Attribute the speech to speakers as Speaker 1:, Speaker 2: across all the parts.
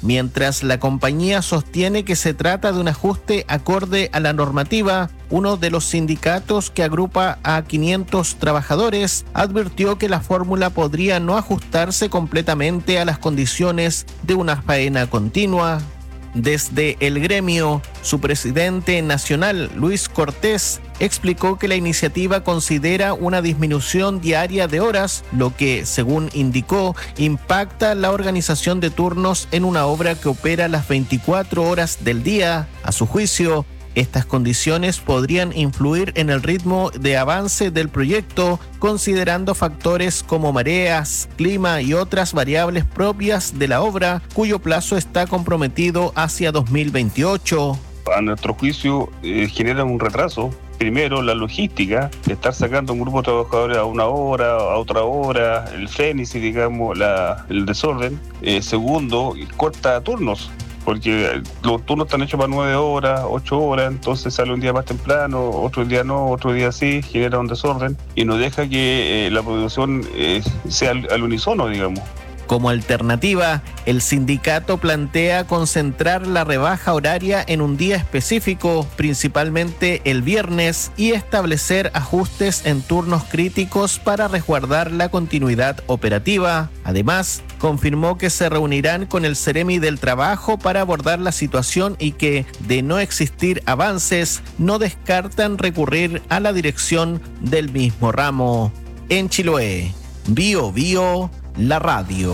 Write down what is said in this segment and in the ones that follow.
Speaker 1: Mientras la compañía sostiene que se trata de un ajuste acorde a la normativa, uno de los sindicatos que agrupa a 500 trabajadores advirtió que la fórmula podría no ajustarse completamente a las condiciones de una faena continua. Desde el gremio, su presidente nacional, Luis Cortés, explicó que la iniciativa considera una disminución diaria de horas, lo que, según indicó, impacta la organización de turnos en una obra que opera las 24 horas del día. A su juicio, estas condiciones podrían influir en el ritmo de avance del proyecto, considerando factores como mareas, clima y otras variables propias de la obra, cuyo plazo está comprometido hacia 2028.
Speaker 2: A nuestro juicio, genera un retraso. Primero, la logística, de estar sacando un grupo de trabajadores a una hora, a otra hora, el frenesí, digamos, el desorden. Segundo, corta turnos, porque los turnos están hechos para 9 horas, 8 horas, entonces sale un día más temprano, otro día no, otro día sí, genera un desorden y no deja que la producción sea al unísono, digamos.
Speaker 1: Como alternativa, el sindicato plantea concentrar la rebaja horaria en un día específico, principalmente el viernes, y establecer ajustes en turnos críticos para resguardar la continuidad operativa. Además, confirmó que se reunirán con el Seremi del Trabajo para abordar la situación y que, de no existir avances, no descartan recurrir a la dirección del mismo ramo. En Chiloé, Bio, la radio.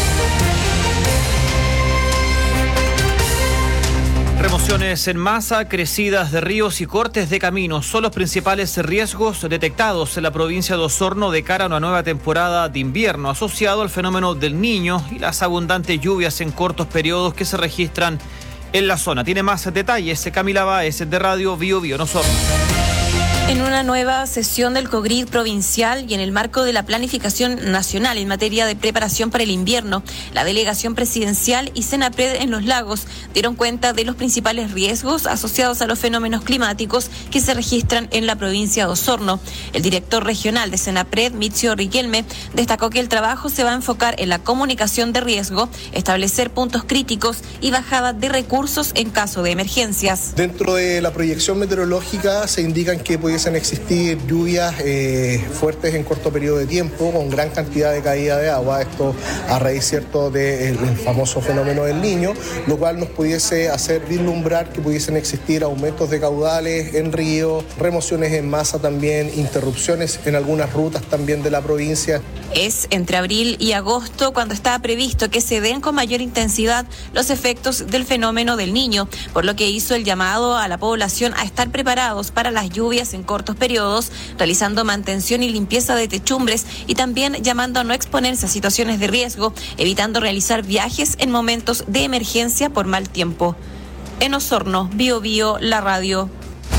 Speaker 3: Remociones en masa, crecidas de ríos y cortes de caminos son los principales riesgos detectados en la provincia de Osorno de cara a una nueva temporada de invierno, asociado al fenómeno del Niño y las abundantes lluvias en cortos periodos que se registran en la zona. Tiene más detalles Camila Báez de Radio Bio en Osorno.
Speaker 4: En una nueva sesión del COGRID provincial y en el marco de la planificación nacional en materia de preparación para el invierno, la delegación presidencial y Senapred en Los Lagos dieron cuenta de los principales riesgos asociados a los fenómenos climáticos que se registran en la provincia de Osorno. El director regional de Senapred, Mitzio Riquelme, destacó que el trabajo se va a enfocar en la comunicación de riesgo, establecer puntos críticos y bajada de recursos en caso de emergencias.
Speaker 5: Dentro de la proyección meteorológica se indican que pudiesen existir lluvias fuertes en corto periodo de tiempo, con gran cantidad de caída de agua, esto a raíz, cierto, del famoso fenómeno del Niño, lo cual nos pudiese hacer vislumbrar que pudiesen existir aumentos de caudales en ríos, remociones en masa también, interrupciones en algunas rutas también de la provincia.
Speaker 4: Es entre abril y agosto cuando está previsto que se den con mayor intensidad los efectos del fenómeno del Niño, por lo que hizo el llamado a la población a estar preparados para las lluvias en cortos periodos, realizando mantención y limpieza de techumbres y también llamando a no exponerse a situaciones de riesgo, evitando realizar viajes en momentos de emergencia por mal tiempo. En Osorno, Bio, la radio.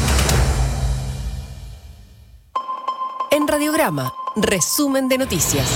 Speaker 6: En Radiograma, resumen de noticias.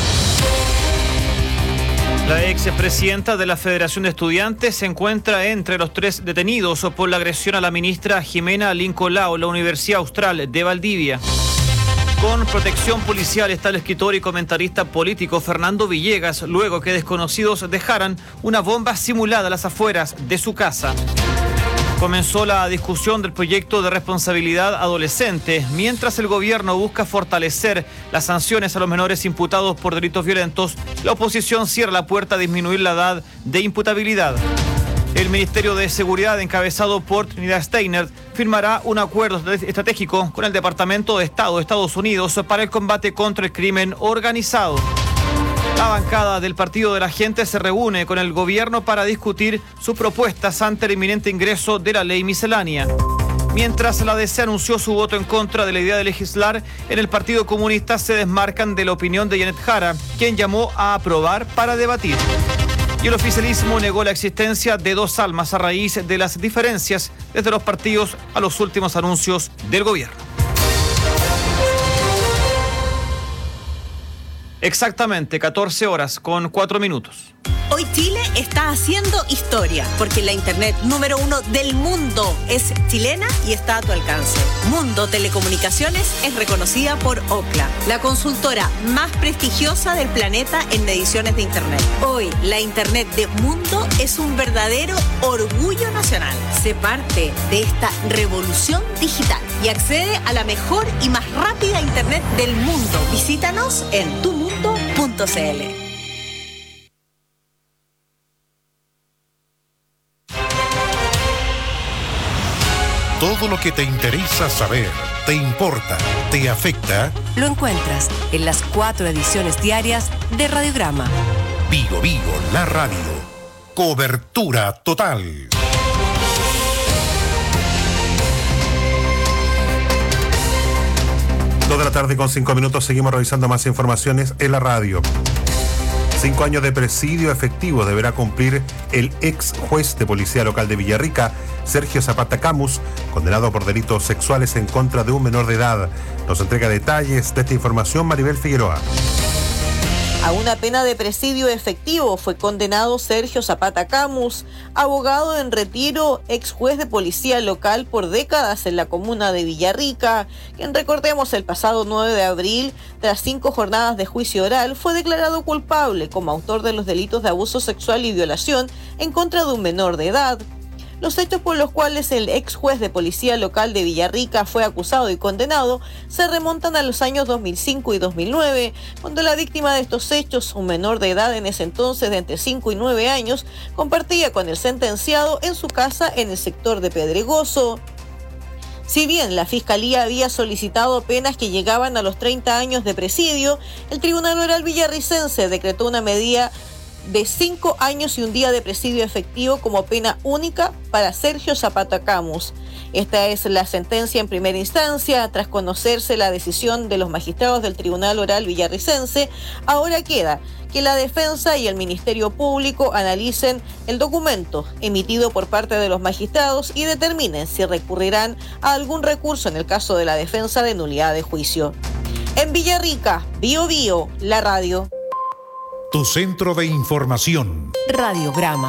Speaker 3: La expresidenta de la Federación de Estudiantes se encuentra entre los 3 detenidos por la agresión a la ministra Jimena Lincolao en la Universidad Austral de Valdivia. Con protección policial está el escritor y comentarista político Fernando Villegas, luego que desconocidos dejaran una bomba simulada a las afueras de su casa. Comenzó la discusión del proyecto de responsabilidad adolescente, mientras el gobierno busca fortalecer las sanciones a los menores imputados por delitos violentos. La oposición cierra la puerta a disminuir la edad de imputabilidad. El Ministerio de Seguridad, encabezado por Trinidad Steiner, firmará un acuerdo estratégico con el Departamento de Estado de Estados Unidos para el combate contra el crimen organizado. La bancada del Partido de la Gente se reúne con el gobierno para discutir sus propuestas ante el inminente ingreso de la ley miscelánea. Mientras la DC anunció su voto en contra de la idea de legislar, en el Partido Comunista se desmarcan de la opinión de Janet Jara, quien llamó a aprobar para debatir. Y el oficialismo negó la existencia de dos almas a raíz de las diferencias desde los partidos a los últimos anuncios del gobierno. Exactamente 14 horas con 4 minutos.
Speaker 7: Hoy Chile está haciendo historia, porque la internet número 1 del mundo es chilena y está a tu alcance. Mundo Telecomunicaciones es reconocida por Ookla, la consultora más prestigiosa del planeta en mediciones de internet. Hoy, la internet de Mundo es un verdadero orgullo nacional. Sé parte de esta revolución digital y accede a la mejor y más rápida internet del mundo. Visítanos en tumundo.cl.
Speaker 8: Todo lo que te interesa saber, te importa, te afecta,
Speaker 6: lo encuentras en las 4 ediciones diarias de Radiograma.
Speaker 8: Vigo Vigo, la radio. Cobertura total. 2 de la tarde con 5 minutos, seguimos revisando más informaciones en la radio. 5 años de presidio efectivo deberá cumplir el ex juez de policía local de Villarrica, Sergio Zapata Camus, condenado por delitos sexuales en contra de un menor de edad. Nos entrega detalles de esta información Maribel Figueroa.
Speaker 9: A una pena de presidio efectivo fue condenado Sergio Zapata Camus, abogado en retiro, ex juez de policía local por décadas en la comuna de Villarrica, quien, recordemos, el pasado 9 de abril, tras 5 jornadas de juicio oral, fue declarado culpable como autor de los delitos de abuso sexual y violación en contra de un menor de edad. Los hechos por los cuales el ex juez de policía local de Villarrica fue acusado y condenado se remontan a los años 2005 y 2009, cuando la víctima de estos hechos, un menor de edad en ese entonces de entre 5 y 9 años, compartía con el sentenciado en su casa en el sector de Pedregoso. Si bien la Fiscalía había solicitado penas que llegaban a los 30 años de presidio, el Tribunal Oral Villarricense decretó una medida de 5 años y un día de presidio efectivo como pena única para Sergio Zapata Camus. Esta es la sentencia en primera instancia. Tras conocerse la decisión de los magistrados del Tribunal Oral Villarricense, ahora queda que la defensa y el Ministerio Público analicen el documento emitido por parte de los magistrados y determinen si recurrirán a algún recurso en el caso de la defensa de nulidad de juicio. En Villarrica, Bio Bio, la radio.
Speaker 8: Tu centro de información.
Speaker 6: Radiograma.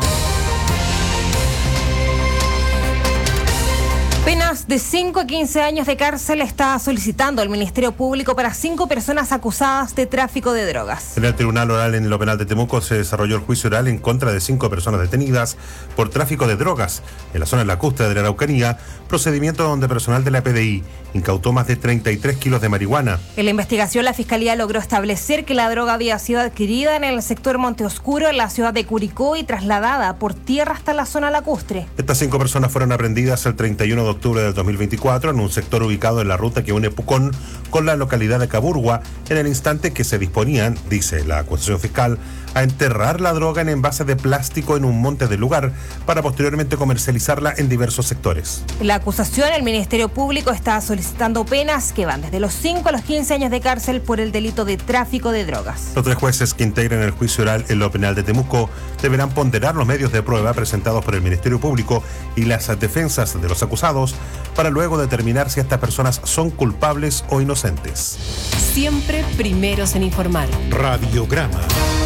Speaker 10: Penas de 5 a 15 años de cárcel está solicitando el Ministerio Público para 5 personas acusadas de tráfico de drogas.
Speaker 8: En el Tribunal Oral en lo Penal de Temuco se desarrolló el juicio oral en contra de 5 personas detenidas por tráfico de drogas en la zona lacustre de la Araucanía, procedimiento donde personal de la PDI incautó más de 33 kilos de marihuana.
Speaker 10: En la investigación, la Fiscalía logró establecer que la droga había sido adquirida en el sector Monte Oscuro, en la ciudad de Curicó, y trasladada por tierra hasta la zona lacustre.
Speaker 8: Estas 5 personas fueron aprendidas el 31 de octubre del 2024 en un sector ubicado en la ruta que une Pucón con la localidad de Caburgua, en el instante que se disponían, dice la acusación fiscal, a enterrar la droga en envases de plástico en un monte del lugar para posteriormente comercializarla en diversos sectores.
Speaker 10: La acusación, el Ministerio Público está solicitando penas que van desde los 5 a los 15 años de cárcel por el delito de tráfico de drogas.
Speaker 8: Los 3 jueces que integran el juicio oral en lo penal de Temuco deberán ponderar los medios de prueba presentados por el Ministerio Público y las defensas de los acusados para luego determinar si estas personas son culpables o inocentes.
Speaker 6: Siempre primeros en informar.
Speaker 8: Radiograma.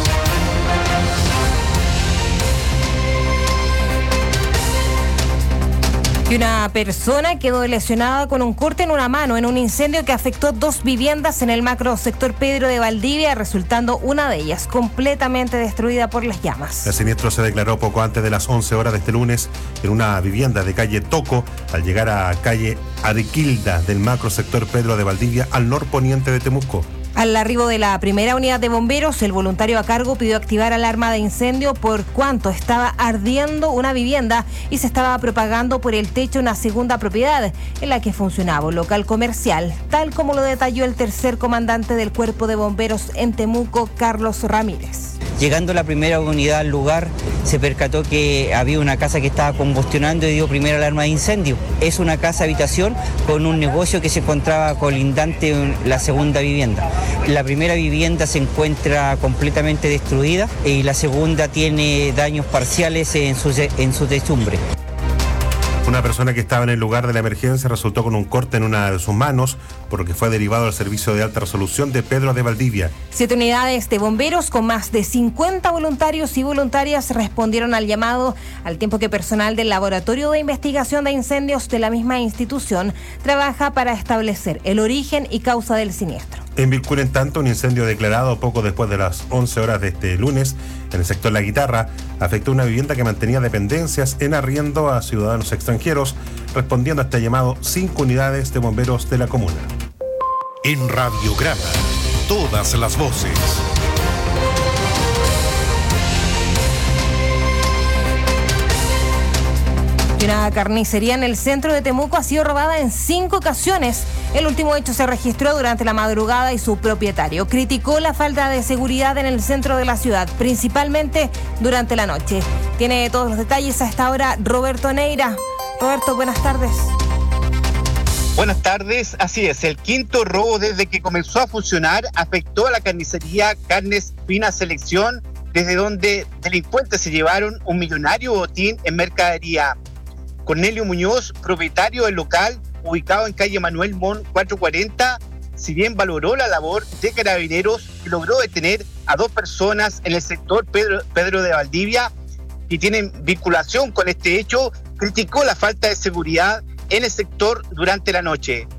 Speaker 10: Y una persona quedó lesionada con un corte en una mano en un incendio que afectó 2 viviendas en el macro sector Pedro de Valdivia, resultando una de ellas completamente destruida por las llamas.
Speaker 8: El siniestro se declaró poco antes de las 11 horas de este lunes en una vivienda de calle Toco, al llegar a calle Arequilda del macro sector Pedro de Valdivia, al norponiente de Temuco.
Speaker 10: Al arribo de la primera unidad de bomberos, el voluntario a cargo pidió activar alarma de incendio por cuanto estaba ardiendo una vivienda y se estaba propagando por el techo una segunda propiedad en la que funcionaba un local comercial, tal como lo detalló el tercer comandante del Cuerpo de Bomberos en Temuco, Carlos Ramírez.
Speaker 11: Llegando la primera unidad al lugar, se percató que había una casa que estaba combustionando y dio primera alarma de incendio. Es una casa habitación con un negocio que se encontraba colindante en la segunda vivienda. La primera vivienda se encuentra completamente destruida y la segunda tiene daños parciales en su techumbre.
Speaker 8: Una persona que estaba en el lugar de la emergencia resultó con un corte en una de sus manos, por lo que fue derivado al servicio de alta resolución de Pedro de Valdivia.
Speaker 10: 7 unidades de bomberos con más de 50 voluntarios y voluntarias respondieron al llamado, al tiempo que personal del Laboratorio de Investigación de Incendios de la misma institución trabaja para establecer el origen y causa del siniestro.
Speaker 8: En Vilcún, en tanto, un incendio declarado poco después de las 11 horas de este lunes en el sector La Guitarra afectó una vivienda que mantenía dependencias en arriendo a ciudadanos extranjeros, respondiendo a este llamado 5 unidades de bomberos de la comuna.
Speaker 12: En Radiograma, todas las voces.
Speaker 10: Una carnicería en el centro de Temuco ha sido robada en 5 ocasiones. El último hecho se registró durante la madrugada y su propietario criticó la falta de seguridad en el centro de la ciudad, principalmente durante la noche. Tiene todos los detalles a esta hora Roberto Neira. Roberto, buenas tardes.
Speaker 13: Buenas tardes, así es, el quinto robo desde que comenzó a funcionar afectó a la carnicería Carnes Fina Selección, desde donde delincuentes se llevaron un millonario botín en mercadería. Cornelio Muñoz, propietario del local, ubicado en calle Manuel Mon 440, si bien valoró la labor de Carabineros, que logró detener a 2 personas en el sector Pedro de Valdivia que tienen vinculación con este hecho, criticó la falta de seguridad en el sector durante la noche.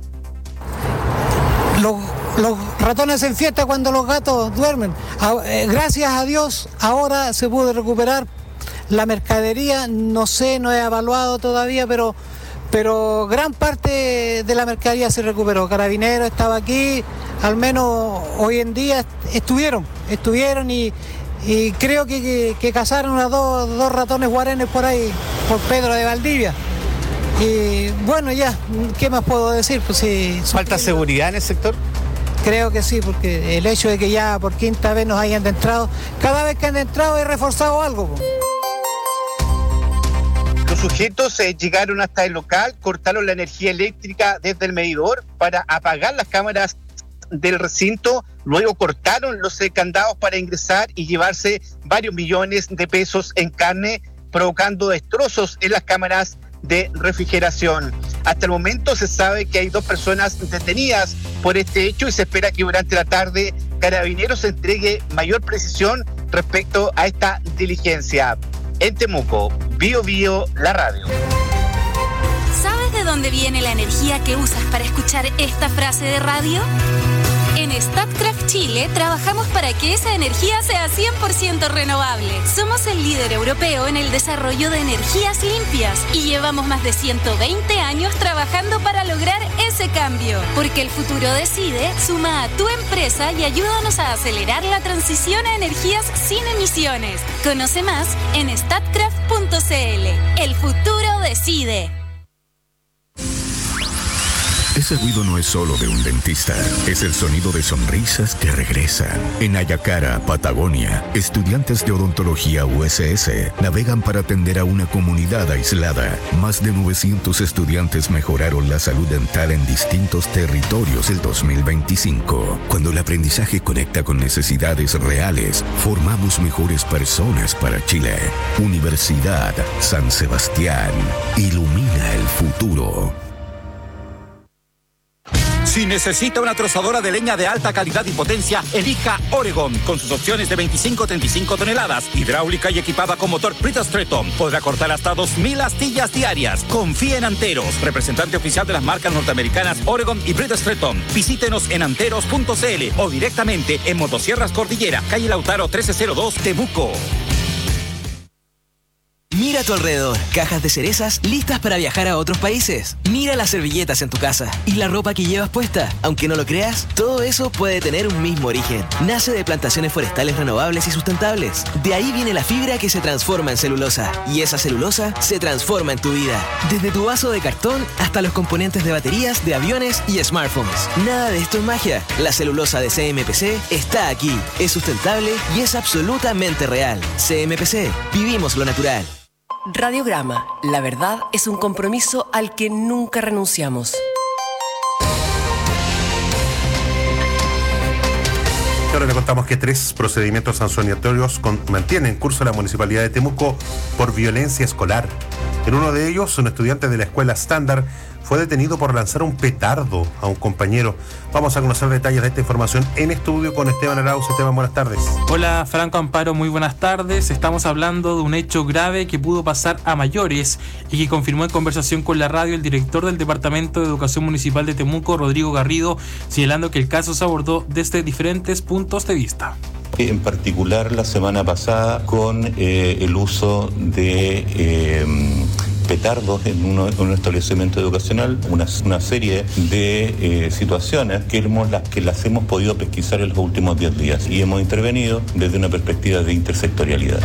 Speaker 14: Los ratones se enfiestan cuando los gatos duermen. Gracias a Dios ahora se pudo recuperar la mercadería, no sé, no he evaluado todavía, pero gran parte de la mercadería se recuperó. Carabineros estaba aquí, al menos hoy en día estuvieron y creo que cazaron a dos ratones guarenes por ahí, por Pedro de Valdivia. Y bueno, ya, ¿qué más puedo decir? Pues sí,
Speaker 13: ¿Falta seguridad en el sector?
Speaker 14: Creo que sí, porque el hecho de que ya por quinta vez nos hayan entrado, cada vez que han entrado he reforzado algo.
Speaker 13: Los sujetos llegaron hasta el local, cortaron la energía eléctrica desde el medidor para apagar las cámaras del recinto, luego cortaron los candados para ingresar y llevarse varios millones de pesos en carne, provocando destrozos en las cámaras de refrigeración. Hasta el momento se sabe que hay 2 personas detenidas por este hecho y se espera que durante la tarde Carabineros entregue mayor precisión respecto a esta diligencia. En Temuco, Bio Bio, la radio.
Speaker 15: ¿Sabes de dónde viene la energía que usas para escuchar esta frase de radio? En Statkraft Chile trabajamos para que esa energía sea 100% renovable. Somos el líder europeo en el desarrollo de energías limpias y llevamos más de 120 años trabajando para lograr ese cambio. Porque el futuro decide, suma a tu empresa y ayúdanos a acelerar la transición a energías sin emisiones. Conoce más en statkraft.cl. El futuro decide.
Speaker 16: Ese ruido no es solo de un dentista, es el sonido de sonrisas que regresan. En Ayacara, Patagonia, estudiantes de odontología USS navegan para atender a una comunidad aislada. Más de 900 estudiantes mejoraron la salud dental en distintos territorios el 2025. Cuando el aprendizaje conecta con necesidades reales, formamos mejores personas para Chile. Universidad San Sebastián, ilumina el futuro.
Speaker 17: Si necesita una trozadora de leña de alta calidad y potencia, elija Oregon, con sus opciones de 25-35 toneladas, hidráulica y equipada con motor Bridgestone. Podrá cortar hasta 2.000 astillas diarias. Confíe en Anteros, representante oficial de las marcas norteamericanas Oregon y Bridgestone. Visítenos en anteros.cl o directamente en Motosierras Cordillera, calle Lautaro 1302, Temuco.
Speaker 18: Mira a tu alrededor, cajas de cerezas listas para viajar a otros países. Mira las servilletas en tu casa y la ropa que llevas puesta. Aunque no lo creas, todo eso puede tener un mismo origen. Nace de plantaciones forestales renovables y sustentables. De ahí viene la fibra que se transforma en celulosa. Y esa celulosa se transforma en tu vida. Desde tu vaso de cartón hasta los componentes de baterías, de aviones y smartphones. Nada de esto es magia. La celulosa de CMPC está aquí. Es sustentable y es absolutamente real. CMPC, vivimos lo natural.
Speaker 6: Radiograma, la verdad es un compromiso al que nunca renunciamos.
Speaker 8: esta hora le contamos que 3 procedimientos sancionatorios mantienen en curso la Municipalidad de Temuco por violencia escolar. En uno de ellos, un estudiante de la escuela estándar fue detenido por lanzar un petardo a un compañero. Vamos a conocer detalles de esta información en estudio con Esteban Arauz. Esteban, buenas tardes.
Speaker 19: Hola, Franco Amparo, muy buenas tardes. Estamos hablando de un hecho grave que pudo pasar a mayores y que confirmó en conversación con la radio el director del Departamento de Educación Municipal de Temuco, Rodrigo Garrido, señalando que el caso se abordó desde diferentes puntos de vista.
Speaker 20: En particular la semana pasada con el uso de petardos en un establecimiento educacional, una serie de situaciones que las hemos podido pesquisar en los últimos 10 días y hemos intervenido desde una perspectiva de intersectorialidad.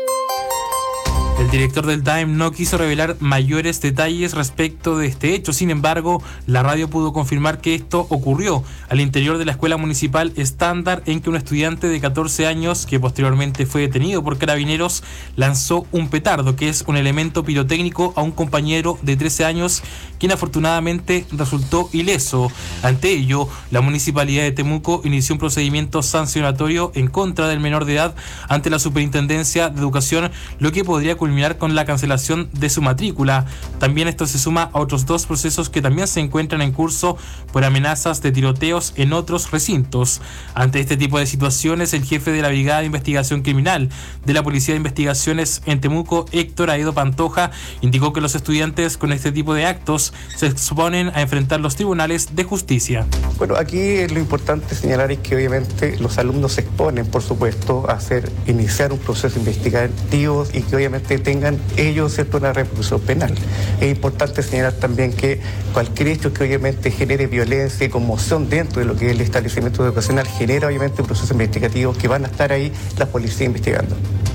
Speaker 19: El director del DAEM no quiso revelar mayores detalles respecto de este hecho. Sin embargo, la radio pudo confirmar que esto ocurrió al interior de la escuela municipal estándar, en que un estudiante de 14 años, que posteriormente fue detenido por carabineros, lanzó un petardo, que es un elemento pirotécnico, a un compañero de 13 años, quien afortunadamente resultó ileso. Ante ello, la Municipalidad de Temuco inició un procedimiento sancionatorio en contra del menor de edad ante la Superintendencia de Educación, lo que podría culminar con la cancelación de su matrícula. También esto se suma a otros 2 procesos que también se encuentran en curso por amenazas de tiroteos en otros recintos. Ante este tipo de situaciones, el jefe de la Brigada de Investigación Criminal de la Policía de Investigaciones en Temuco, Héctor Aedo Pantoja, indicó que los estudiantes con este tipo de actos se exponen a enfrentar los tribunales de justicia.
Speaker 21: Bueno, aquí lo importante señalar es que obviamente los alumnos se exponen, por supuesto, a iniciar un proceso investigativo y que obviamente tengan ellos una repercusión penal. Es importante señalar también que cualquier hecho que obviamente genere violencia y conmoción dentro de lo que es el establecimiento educacional genera obviamente un proceso investigativo que van a estar ahí la policía investigando.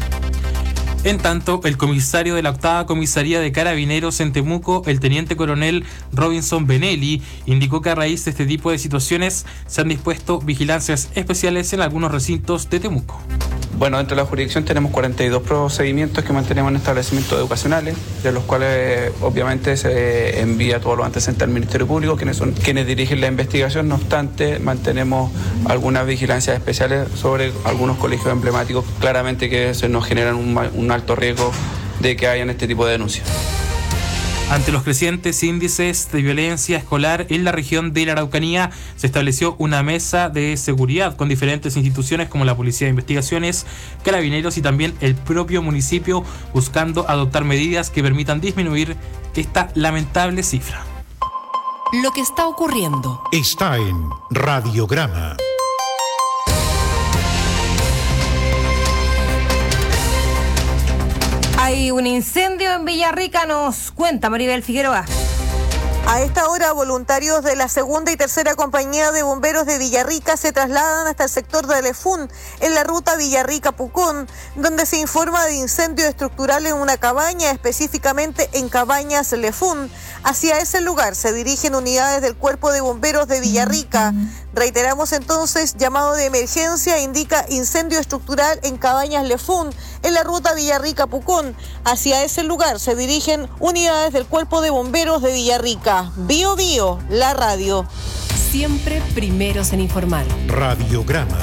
Speaker 19: En tanto, el comisario de la 8ª Comisaría de Carabineros en Temuco, el teniente coronel Robinson Benelli, indicó que a raíz de este tipo de situaciones se han dispuesto vigilancias especiales en algunos recintos de Temuco.
Speaker 22: Bueno, dentro de la jurisdicción tenemos 42 procedimientos que mantenemos en establecimientos educacionales, de los cuales obviamente se envía todos los antecedentes al Ministerio Público, quienes son quienes dirigen la investigación. No obstante, mantenemos algunas vigilancias especiales sobre algunos colegios emblemáticos, claramente que se nos generan un alto riesgo de que hayan este tipo de denuncias.
Speaker 19: Ante los crecientes índices de violencia escolar en la región de la Araucanía, se estableció una mesa de seguridad con diferentes instituciones como la Policía de Investigaciones, Carabineros y también el propio municipio, buscando adoptar medidas que permitan disminuir esta lamentable cifra.
Speaker 6: Lo que está ocurriendo
Speaker 12: está en Radiograma.
Speaker 10: Hay un incendio en Villarrica, nos cuenta Maribel Figueroa.
Speaker 9: A esta hora, voluntarios de la 2ª y 3ª Compañía de Bomberos de Villarrica se trasladan hasta el sector de Lefún, en la ruta Villarrica-Pucón, donde se informa de incendio estructural en una cabaña, específicamente en Cabañas Lefún. Hacia ese lugar se dirigen unidades del Cuerpo de Bomberos de Villarrica. Reiteramos entonces, llamado de emergencia indica incendio estructural en Cabañas Lefún, en la ruta Villarrica-Pucón. Hacia ese lugar se dirigen unidades del Cuerpo de Bomberos de Villarrica. Bio Bio, la radio.
Speaker 6: Siempre primeros en informar.
Speaker 12: Radiograma.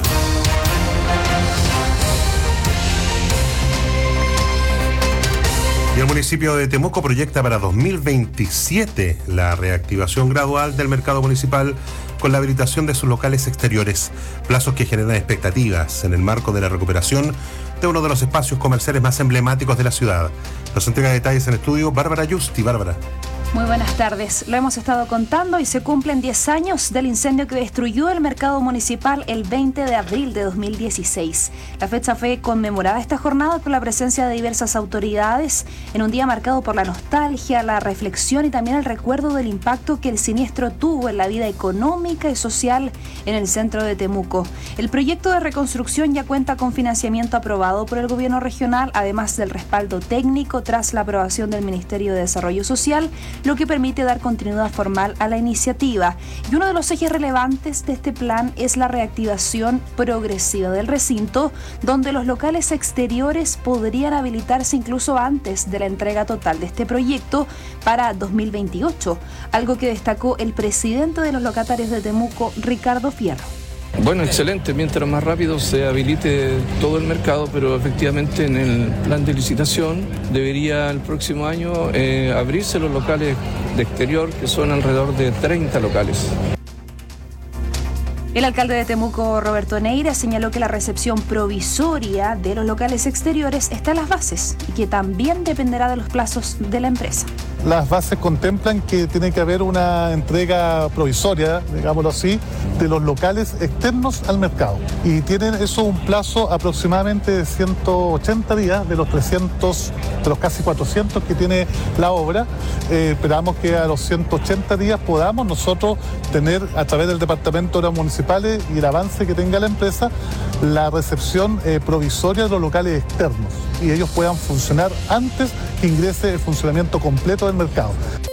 Speaker 8: Y el municipio de Temuco proyecta para 2027 la reactivación gradual del mercado municipal con la habilitación de sus locales exteriores, plazos que generan expectativas en el marco de la recuperación de uno de los espacios comerciales más emblemáticos de la ciudad. Nos entrega detalles en estudio Bárbara Justi. Bárbara.
Speaker 23: Muy buenas tardes. Lo hemos estado contando y se cumplen 10 años del incendio que destruyó el mercado municipal el 20 de abril de 2016. La fecha fue conmemorada esta jornada con la presencia de diversas autoridades en un día marcado por la nostalgia, la reflexión y también el recuerdo del impacto que el siniestro tuvo en la vida económica y social en el centro de Temuco. El proyecto de reconstrucción ya cuenta con financiamiento aprobado por el gobierno regional, además del respaldo técnico tras la aprobación del Ministerio de Desarrollo Social, lo que permite dar continuidad formal a la iniciativa. Y uno de los ejes relevantes de este plan es la reactivación progresiva del recinto, donde los locales exteriores podrían habilitarse incluso antes de la entrega total de este proyecto para 2028, algo que destacó el presidente de los locatarios de Temuco, Ricardo Fierro.
Speaker 1: Bueno, excelente. Mientras más rápido se habilite todo el mercado, pero efectivamente en el plan de licitación debería el próximo año abrirse los locales de exterior, que son alrededor de 30 locales.
Speaker 23: El alcalde de Temuco, Roberto Neira, señaló que la recepción provisoria de los locales exteriores está en las bases y que también dependerá de los plazos de la empresa.
Speaker 2: Las bases contemplan que tiene que haber una entrega provisoria, digámoslo así, de los locales externos al mercado. Y tienen eso un plazo aproximadamente de 180 días de los 300, de los casi 400 que tiene la obra. Esperamos que a los 180 días podamos nosotros tener, a través del Departamento de Obras Municipales y el avance que tenga la empresa, la recepción provisoria de los locales externos y ellos puedan funcionar antes que ingrese el funcionamiento completo del mercado.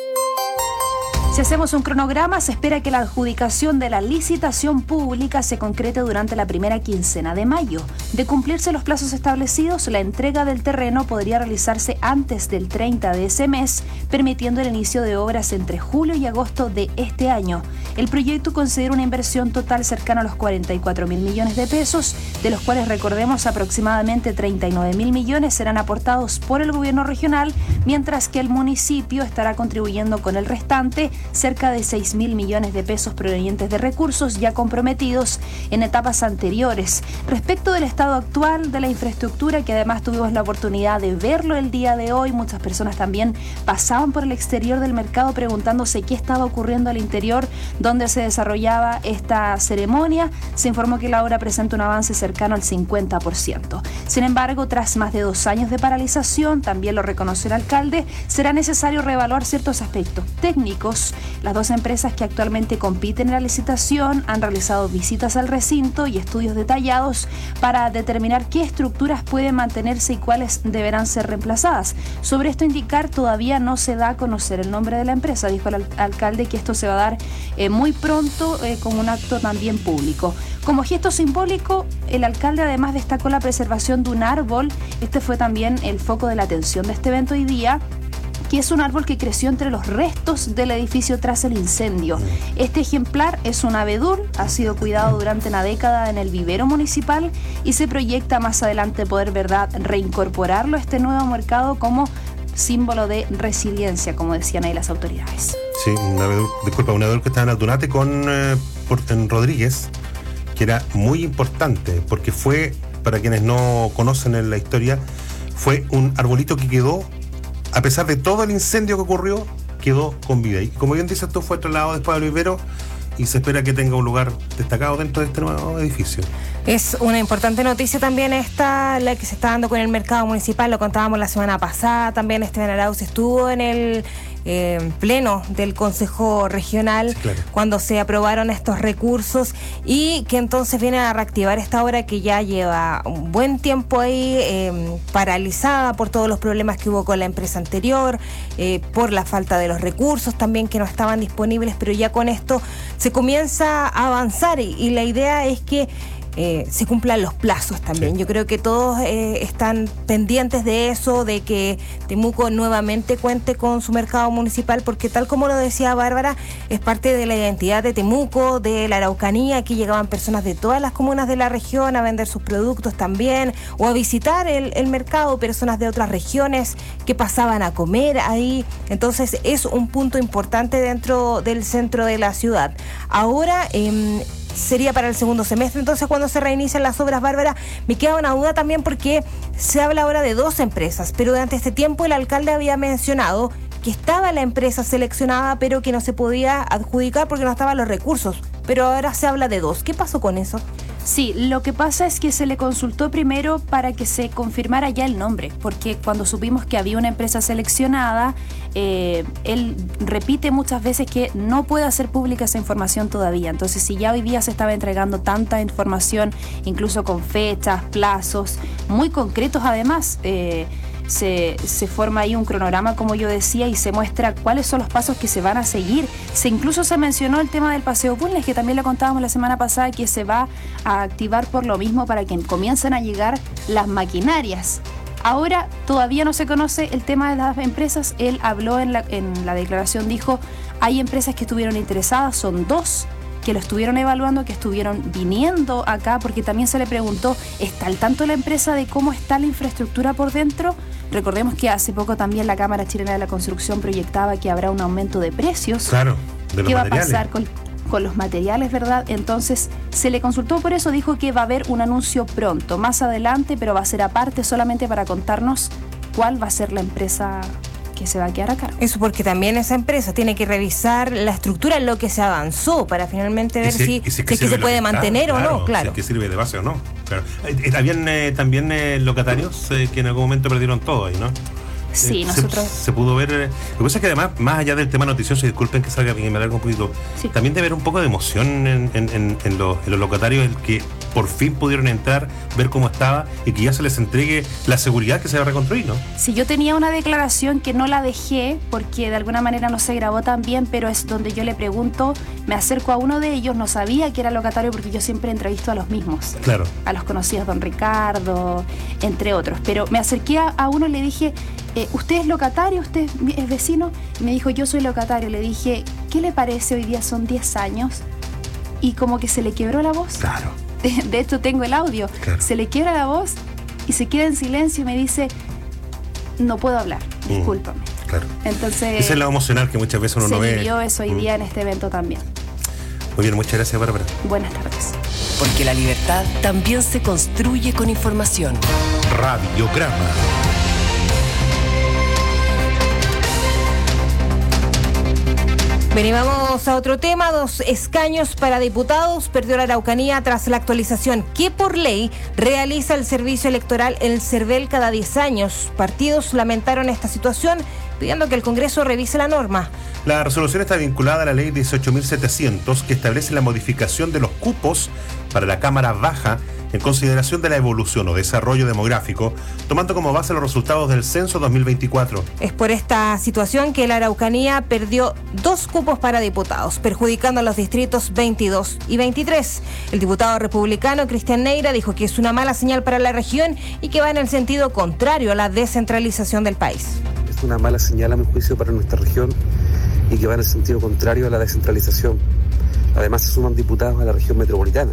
Speaker 23: Si hacemos un cronograma, se espera que la adjudicación de la licitación pública se concrete durante la primera quincena de mayo. De cumplirse los plazos establecidos, la entrega del terreno podría realizarse antes del 30 de ese mes, permitiendo el inicio de obras entre julio y agosto de este año. El proyecto considera una inversión total cercana a los 44.000 millones de pesos, de los cuales, recordemos, aproximadamente 39.000 millones serán aportados por el gobierno regional, mientras que el municipio estará contribuyendo con el restante, cerca de 6.000 millones de pesos provenientes de recursos ya comprometidos en etapas anteriores. Respecto del estado actual de la infraestructura, que además tuvimos la oportunidad de verlo el día de hoy, muchas personas también pasaban por el exterior del mercado preguntándose qué estaba ocurriendo al interior donde se desarrollaba esta ceremonia. Se informó que la obra presenta un avance cercano al 50%. Sin embargo, tras más de 2 años de paralización, también lo reconoció el alcalde, será necesario reevaluar ciertos aspectos técnicos. Las 2 empresas que actualmente compiten en la licitación han realizado visitas al recinto y estudios detallados para determinar qué estructuras pueden mantenerse y cuáles deberán ser reemplazadas. Sobre esto indicar, todavía no se da a conocer el nombre de la empresa. Dijo el alcalde que esto se va a dar muy pronto como un acto también público. Como gesto simbólico, el alcalde además destacó la preservación de un árbol. Este fue también el foco de la atención de este evento hoy día, que es un árbol que creció entre los restos del edificio tras el incendio. Este ejemplar es un abedul, ha sido cuidado durante una década en el vivero municipal y se proyecta más adelante poder, reincorporarlo a este nuevo mercado como símbolo de resiliencia, como decían ahí las autoridades.
Speaker 8: Sí, un abedul que estaba en Aldunate en Rodríguez, que era muy importante, porque fue, para quienes no conocen la historia, fue un arbolito que quedó, a pesar de todo el incendio que ocurrió, quedó con vida. Y como bien dices tú, fue trasladado después al vivero y se espera que tenga un lugar destacado dentro de este nuevo edificio.
Speaker 10: Es una importante noticia también esta, la que se está dando con el mercado municipal, lo contábamos la semana pasada, también Esteban Arauz estuvo en el pleno del Consejo Regional, sí, claro, cuando se aprobaron estos recursos y que entonces viene a reactivar esta obra que ya lleva un buen tiempo ahí paralizada por todos los problemas que hubo con la empresa anterior, por la falta de los recursos también que no estaban disponibles, pero ya con esto se comienza a avanzar y la idea es que se cumplan los plazos también. Sí. Yo creo que todos están pendientes de eso, de que Temuco nuevamente cuente con su mercado municipal, porque tal como lo decía Bárbara, es parte de la identidad de Temuco, de la Araucanía. Aquí llegaban personas de todas las comunas de la región a vender sus productos también, o a visitar el mercado, personas de otras regiones que pasaban a comer ahí. Entonces es un punto importante dentro del centro de la ciudad. Ahora sería para el segundo semestre, entonces cuando se reinician las obras, Bárbara, me queda una duda también porque se habla ahora de 2 empresas, pero durante este tiempo el alcalde había mencionado que estaba la empresa seleccionada, pero que no se podía adjudicar porque no estaban los recursos, pero ahora se habla de 2. ¿Qué pasó con eso?
Speaker 23: Sí, lo que pasa es que se le consultó primero para que se confirmara ya el nombre, porque cuando supimos que había una empresa seleccionada, él repite muchas veces que no puede hacer pública esa información todavía. Entonces, si ya hoy día se estaba entregando tanta información, incluso con fechas, plazos, muy concretos además, se forma ahí un cronograma, como yo decía, y se muestra cuáles son los pasos que se van a seguir. Incluso se mencionó el tema del Paseo Bulnes, que también lo contábamos la semana pasada, que se va a activar por lo mismo para que comiencen a llegar las maquinarias. Ahora todavía no se conoce el tema de las empresas. Él habló en la declaración, dijo, hay empresas que estuvieron interesadas, son 2, que lo estuvieron evaluando, que estuvieron viniendo acá, porque también se le preguntó, ¿está al tanto la empresa de cómo está la infraestructura por dentro? Recordemos que hace poco también la Cámara Chilena de la Construcción proyectaba que habrá un aumento de precios.
Speaker 8: Claro, de los
Speaker 23: ¿Qué
Speaker 8: materiales.
Speaker 23: va a pasar con los materiales, verdad? Entonces se le consultó por eso, dijo que va a haber un anuncio pronto, más adelante, pero va a ser aparte solamente para contarnos cuál va a ser la empresa que se va a quedar a cargo.
Speaker 10: Eso porque también esa empresa tiene que revisar la estructura en lo que se avanzó para finalmente ver si es que se puede mantener o no, claro.
Speaker 8: Si es que sirve de base o no. Claro. Habían también locatarios que en algún momento perdieron todo ahí, ¿no?
Speaker 23: Sí, nosotros...
Speaker 8: Se pudo ver... Lo que pasa es que además, más allá del tema noticioso, y disculpen que salga bien, me alargo un poquito, también debe haber un poco de emoción en los locatarios, el que por fin pudieron entrar, ver cómo estaba y que ya se les entregue la seguridad que se va a reconstruir, ¿no?
Speaker 23: Sí, yo tenía una declaración que no la dejé porque de alguna manera no se grabó tan bien, pero es donde yo le pregunto, me acerco a uno de ellos, no sabía que era locatario porque yo siempre entrevisto a los mismos.
Speaker 8: Claro.
Speaker 23: A los conocidos, don Ricardo, entre otros. Pero me acerqué a uno y le dije, ¿usted es locatario? ¿Usted es vecino? Y me dijo, yo soy locatario. Le dije, ¿qué le parece? Hoy día son 10 años. Y como que se le quebró la voz.
Speaker 8: Claro.
Speaker 23: De hecho, tengo el audio. Claro. Se le quiebra la voz y se queda en silencio y me dice, no puedo hablar, discúlpame.
Speaker 8: Claro.
Speaker 23: Entonces,
Speaker 8: ese es lo emocional que muchas veces uno no ve.
Speaker 23: Se vivió eso hoy día en este evento también.
Speaker 8: Muy bien, muchas gracias, Bárbara.
Speaker 23: Buenas tardes.
Speaker 6: Porque la libertad también se construye con información.
Speaker 12: Radiograma.
Speaker 10: Bien, y vamos a otro tema. 2 escaños para diputados perdió la Araucanía tras la actualización que por ley realiza el servicio electoral el CERVEL cada 10 años. Partidos lamentaron esta situación pidiendo que el Congreso revise la norma.
Speaker 8: La resolución está vinculada a la ley 18.700 que establece la modificación de los cupos para la Cámara Baja en consideración de la evolución o desarrollo demográfico, tomando como base los resultados del censo 2024.
Speaker 10: Es por esta situación que la Araucanía perdió 2 cupos para diputados, perjudicando a los distritos 22 y 23. El diputado republicano Cristian Neira dijo que es una mala señal para la región y que va en el sentido contrario a la descentralización del país.
Speaker 3: Es una mala señal, a mi juicio, para nuestra región y que va en el sentido contrario a la descentralización. Además, se suman diputados a la región metropolitana.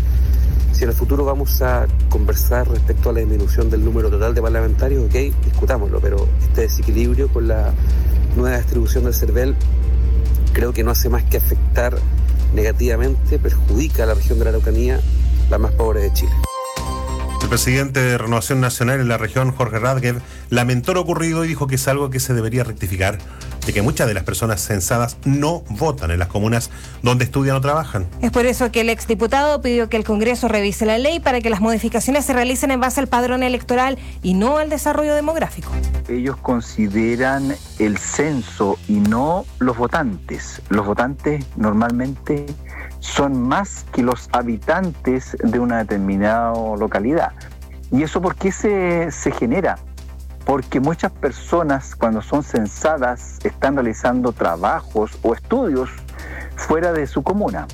Speaker 3: Si en el futuro vamos a conversar respecto a la disminución del número total de parlamentarios, ok, discutámoslo, pero este desequilibrio con la nueva distribución del CERVEL creo que no hace más que afectar negativamente, perjudica a la región de la Araucanía, la más pobre de Chile.
Speaker 8: El presidente de Renovación Nacional en la región, Jorge Radgev, lamentó lo ocurrido y dijo que es algo que se debería rectificar, de que muchas de las personas censadas no votan en las comunas donde estudian o trabajan.
Speaker 10: Es por eso que el exdiputado pidió que el Congreso revise la ley para que las modificaciones se realicen en base al padrón electoral y no al desarrollo demográfico.
Speaker 4: Ellos consideran el censo y no los votantes. Los votantes normalmente son más que los habitantes de una determinada localidad. ¿Y eso por qué se genera? Porque muchas personas cuando son censadas están realizando trabajos o estudios fuera de su comuna.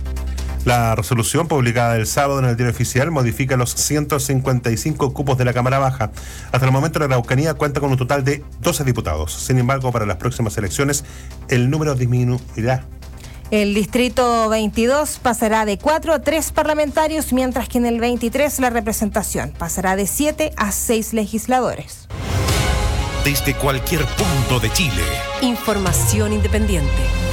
Speaker 8: La resolución publicada el sábado en el Diario Oficial modifica los 155 cupos de la Cámara Baja. Hasta el momento la Araucanía cuenta con un total de 12 diputados. Sin embargo, para las próximas elecciones el número disminuirá.
Speaker 10: El distrito 22 pasará de 4 a 3 parlamentarios, mientras que en el 23 la representación pasará de 7 a 6 legisladores.
Speaker 12: Desde cualquier punto de Chile.
Speaker 6: Información independiente.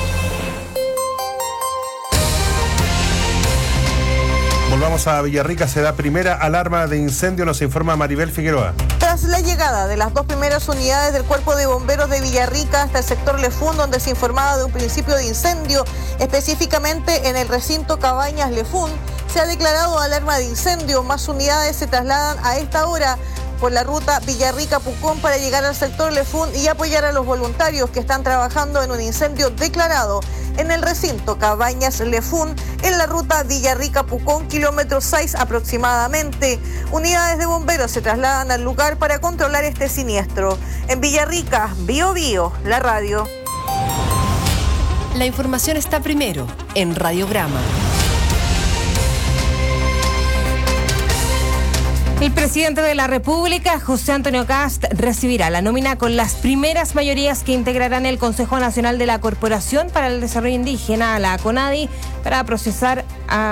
Speaker 8: Volvamos a Villarrica, se da primera alarma de incendio, nos informa Maribel Figueroa.
Speaker 9: Tras la llegada de las 2 primeras unidades del Cuerpo de Bomberos de Villarrica hasta el sector Lefún, donde se informaba de un principio de incendio, específicamente en el recinto Cabañas Lefún, se ha declarado alarma de incendio. Más unidades se trasladan a esta hora por la ruta Villarrica-Pucón para llegar al sector Lefún y apoyar a los voluntarios que están trabajando en un incendio declarado en el recinto Cabañas Lefún, en la ruta Villarrica-Pucón, kilómetro 6 aproximadamente. Unidades de bomberos se trasladan al lugar para controlar este siniestro. En Villarrica, Biobío, la radio.
Speaker 6: La información está primero en Radiograma.
Speaker 10: El presidente de la República, José Antonio Kast, recibirá la nómina con las primeras mayorías que integrarán el Consejo Nacional de la Corporación para el Desarrollo Indígena, la CONADI, para proceder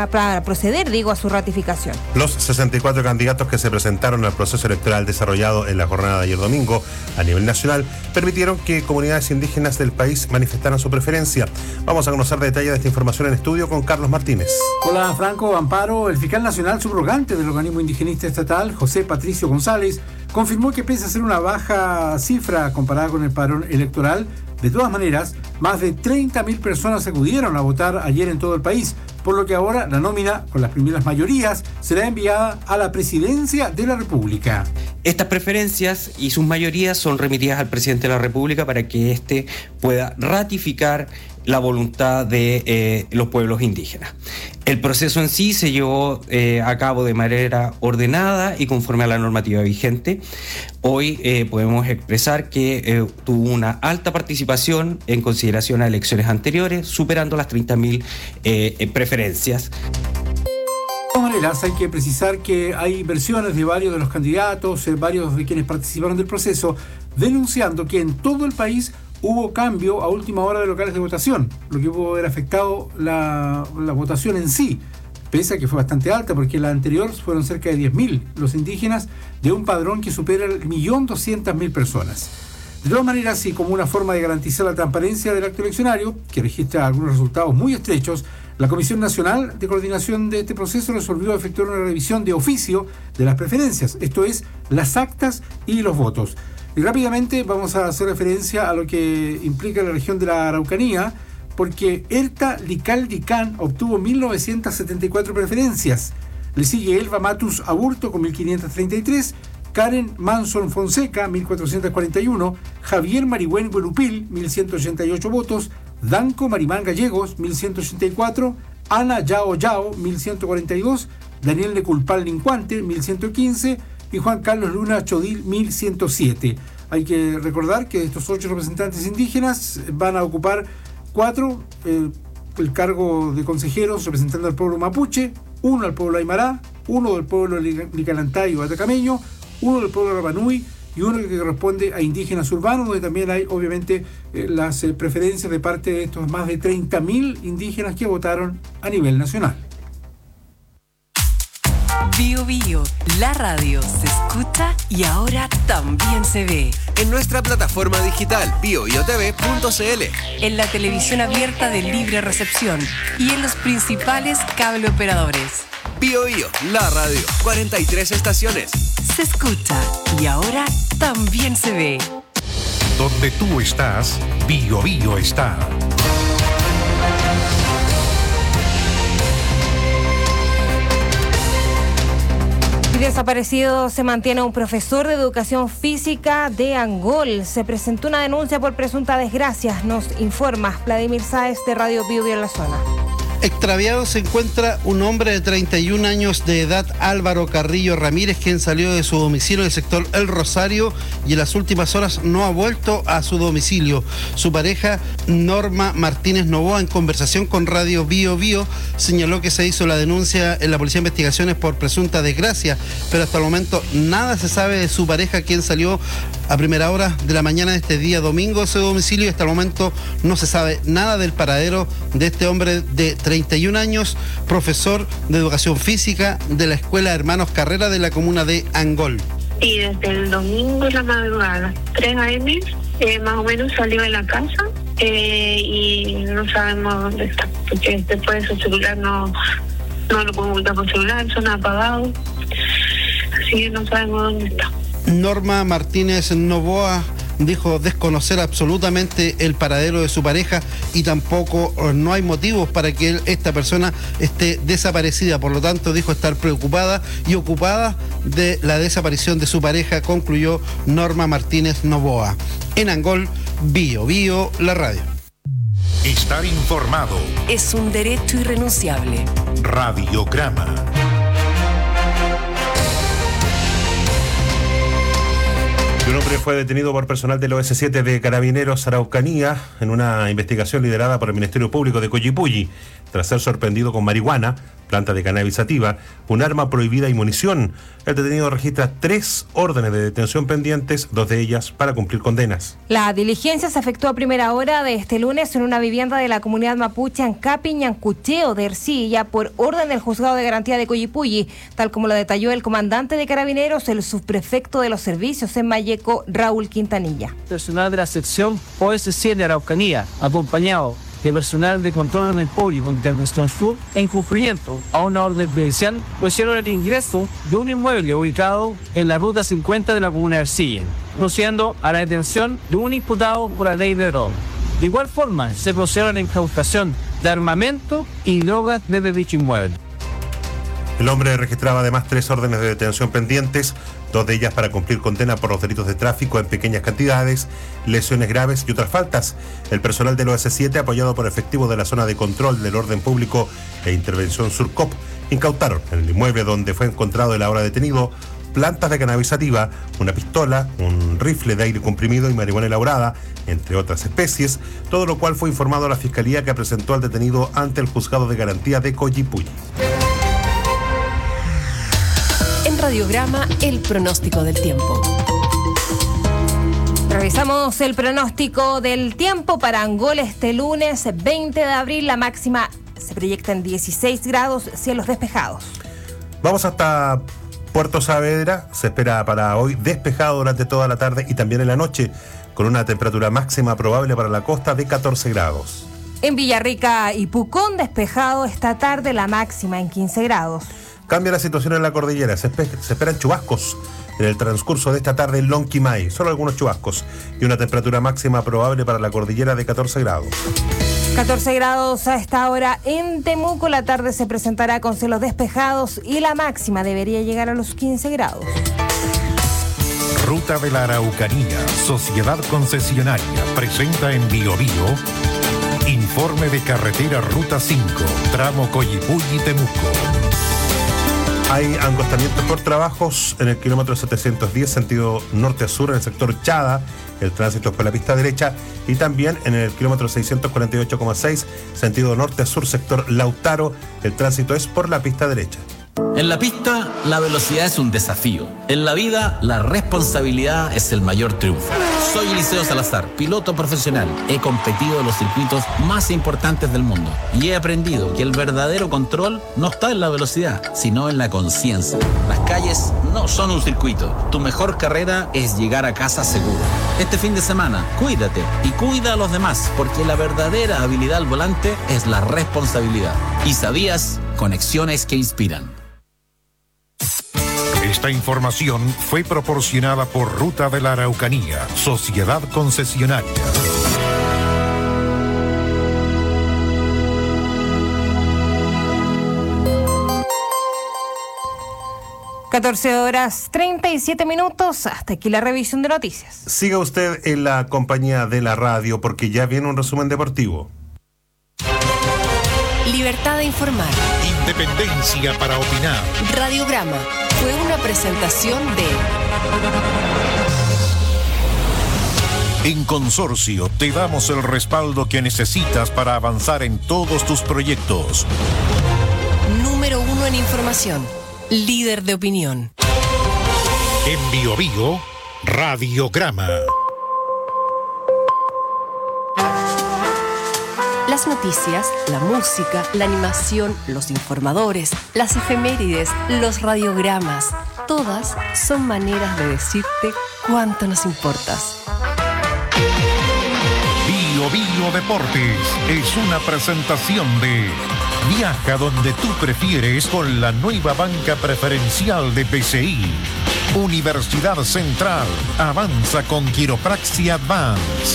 Speaker 10: a su ratificación.
Speaker 8: Los 64 candidatos que se presentaron al proceso electoral desarrollado en la jornada de ayer domingo a nivel nacional permitieron que comunidades indígenas del país manifestaran su preferencia. Vamos a conocer detalles de esta información en estudio con Carlos Martínez.
Speaker 5: Hola Franco Amparo. El fiscal nacional subrogante del organismo indigenista estatal, José Patricio González, confirmó que pese a ser una baja cifra comparada con el padrón electoral, de todas maneras, más de 30.000 personas acudieron a votar ayer en todo el país, por lo que ahora la nómina con las primeras mayorías será enviada a la Presidencia de la República.
Speaker 7: Estas preferencias y sus mayorías son remitidas al presidente de la República para que éste pueda ratificar la voluntad de los pueblos indígenas. El proceso en sí se llevó a cabo de manera ordenada y conforme a la normativa vigente. Hoy podemos expresar que tuvo una alta participación en consideración a elecciones anteriores, superando las 30.000 preferencias.
Speaker 5: De todas maneras, hay que precisar que hay versiones de varios de los candidatos, varios de quienes participaron del proceso, denunciando que en todo el país hubo cambio a última hora de locales de votación, lo que pudo haber afectado la votación en sí, pese a que fue bastante alta, porque la anterior fueron cerca de 10.000 los indígenas de un padrón que supera el 1.200.000 personas. De todas maneras, y como una forma de garantizar la transparencia del acto eleccionario, que registra algunos resultados muy estrechos, la Comisión Nacional de Coordinación de este proceso resolvió efectuar una revisión de oficio de las preferencias, esto es, las actas y los votos. Y rápidamente vamos a hacer referencia a lo que implica la región de la Araucanía, porque Erta Lical-Dicán obtuvo 1.974 preferencias. Le sigue Elba Matus Aburto con 1.533, Karen Manson Fonseca 1.441, Javier Marigüen Guerupil 1.188 votos, Danco Marimán Gallegos 1.184, Ana Yao Yao 1.142, Daniel Neculpal Nincuante 1.115 y Juan Carlos Luna Chodil 1.107. Hay que recordar que estos 8 representantes indígenas van a ocupar 4 el cargo de consejeros representando al pueblo mapuche, 1 al pueblo aymara, 1 del pueblo licalantay o atacameño, 1 del pueblo rapanui y 1 que corresponde a indígenas urbanos, donde también hay obviamente las preferencias de parte de estos más de 30.000 indígenas que votaron a nivel nacional.
Speaker 6: Bio Bio, la radio se escucha y ahora también se ve.
Speaker 11: En nuestra plataforma digital biobiotv.cl,
Speaker 6: en la televisión abierta de libre recepción y en los principales cable operadores.
Speaker 11: Bio Bio, la radio, 43 estaciones.
Speaker 6: Se escucha y ahora también se ve.
Speaker 12: Donde tú estás, Bio Bio está.
Speaker 10: Desaparecido se mantiene un profesor de educación física de Angol. Se presentó una denuncia por presunta desgracia, nos informa Vladimir Sáez de Radio Bio Bio en la zona.
Speaker 24: Extraviado se encuentra un hombre de 31 años de edad, Álvaro Carrillo Ramírez, quien salió de su domicilio del sector El Rosario y en las últimas horas no ha vuelto a su domicilio. Su pareja, Norma Martínez Novoa, en conversación con Radio Bio Bio, señaló que se hizo la denuncia en la Policía de Investigaciones por presunta desgracia, pero hasta el momento nada se sabe de su pareja, quien salió a primera hora de la mañana de este día domingo de su domicilio, y hasta el momento no se sabe nada del paradero de este hombre de 31 años, profesor de educación física de la Escuela Hermanos Carrera de la comuna de Angol.
Speaker 25: Y desde el domingo en la madrugada, a las 3 a.m., más o menos salió de la casa y no sabemos dónde está, porque después de su celular no lo podemos buscar por celular, son apagados, así que no sabemos dónde está.
Speaker 24: Norma Martínez Novoa dijo desconocer absolutamente el paradero de su pareja y tampoco no hay motivos para que esta persona esté desaparecida. Por lo tanto, dijo estar preocupada y ocupada de la desaparición de su pareja, concluyó Norma Martínez Novoa. En Angol, Bio Bio, la radio.
Speaker 12: Estar informado
Speaker 6: es un derecho irrenunciable.
Speaker 12: Radiograma.
Speaker 8: Un hombre fue detenido por personal del OS7 de Carabineros Araucanía en una investigación liderada por el Ministerio Público de Coyipulli, tras ser sorprendido con marihuana planta de cannabis sativa, un arma prohibida y munición. El detenido registra 3 órdenes de detención pendientes, 2 de ellas para cumplir condenas.
Speaker 10: La diligencia se efectuó a primera hora de este lunes en una vivienda de la comunidad mapuche Ancapi, Ñancucheo de Ercilla, por orden del Juzgado de Garantía de Coyipulli, tal como lo detalló el comandante de Carabineros, el subprefecto de los servicios en Malleco, Raúl Quintanilla.
Speaker 13: Personal de la sección OS100 de Araucanía, acompañado de personal de control del público de Intervención Sur, en cumplimiento a una orden judicial, pusieron el ingreso de un inmueble ubicado en la ruta 50 de la comuna de Ercilla, procediendo a la detención de un imputado por la ley de drogas. De igual forma, se procedió a la incautación de armamento y drogas desde dicho inmueble.
Speaker 8: El hombre registraba además 3 órdenes de detención pendientes, 2 de ellas para cumplir condena por los delitos de tráfico en pequeñas cantidades, lesiones graves y otras faltas. El personal del OS7, apoyado por efectivos de la zona de control del orden público e intervención Surcop, incautaron en el inmueble donde fue encontrado el ahora detenido plantas de cannabis sativa, una pistola, un rifle de aire comprimido y marihuana elaborada, entre otras especies, todo lo cual fue informado a la Fiscalía, que presentó al detenido ante el Juzgado de Garantía de Coyipulli.
Speaker 6: En Radiograma, el pronóstico del tiempo.
Speaker 10: Revisamos el pronóstico del tiempo para Angola este lunes 20 de abril. La máxima se proyecta en 16 grados, cielos despejados.
Speaker 8: Vamos hasta Puerto Saavedra. Se espera para hoy despejado durante toda la tarde y también en la noche, con una temperatura máxima probable para la costa de 14 grados.
Speaker 10: En Villarrica y Pucón, despejado esta tarde, la máxima en 15 grados.
Speaker 8: Cambia la situación en la cordillera. Se esperan chubascos en el transcurso de esta tarde en Lonquimay. Solo algunos chubascos y una temperatura máxima probable para la cordillera de 14 grados.
Speaker 10: 14 grados a esta hora en Temuco. La tarde se presentará con cielos despejados y la máxima debería llegar a los 15 grados.
Speaker 12: Ruta de la Araucanía, Sociedad Concesionaria, presenta en Biobío informe de carretera Ruta 5, tramo Coyipulli-Temuco.
Speaker 8: Hay angostamientos por trabajos en el kilómetro 710, sentido norte a sur, en el sector Chada. El tránsito es por la pista derecha, y también en el kilómetro 648,6, sentido norte a sur, sector Lautaro. El tránsito es por la pista derecha.
Speaker 14: En la pista, la velocidad es un desafío. En la vida, la responsabilidad es el mayor triunfo. Soy Eliseo Salazar, piloto profesional. He competido en los circuitos más importantes del mundo y he aprendido que el verdadero control no está en la velocidad, sino en la conciencia. Las calles no son un circuito. Tu mejor carrera es llegar a casa seguro. Este fin de semana, cuídate y cuida a los demás, porque la verdadera habilidad al volante es la responsabilidad. ¿Y sabías? Conexiones que inspiran.
Speaker 12: Esta información fue proporcionada por Ruta de la Araucanía, Sociedad Concesionaria.
Speaker 10: (14:37). Hasta aquí la revisión de noticias.
Speaker 8: Siga usted en la compañía de la radio, porque ya viene un resumen deportivo.
Speaker 6: Libertad de informar.
Speaker 12: Independencia para opinar.
Speaker 6: Radiograma fue una presentación de...
Speaker 12: En Consorcio te damos el respaldo que necesitas para avanzar en todos tus proyectos.
Speaker 6: Número 1 en información. Líder de opinión.
Speaker 12: En Biobío, Radiograma.
Speaker 6: Las noticias, la música, la animación, los informadores, las efemérides, los radiogramas, todas son maneras de decirte cuánto nos importas.
Speaker 12: Biobío Deportes es una presentación de Viaja donde tú prefieres con la nueva banca preferencial de BCI. Universidad Central avanza con Quiropraxia Advance.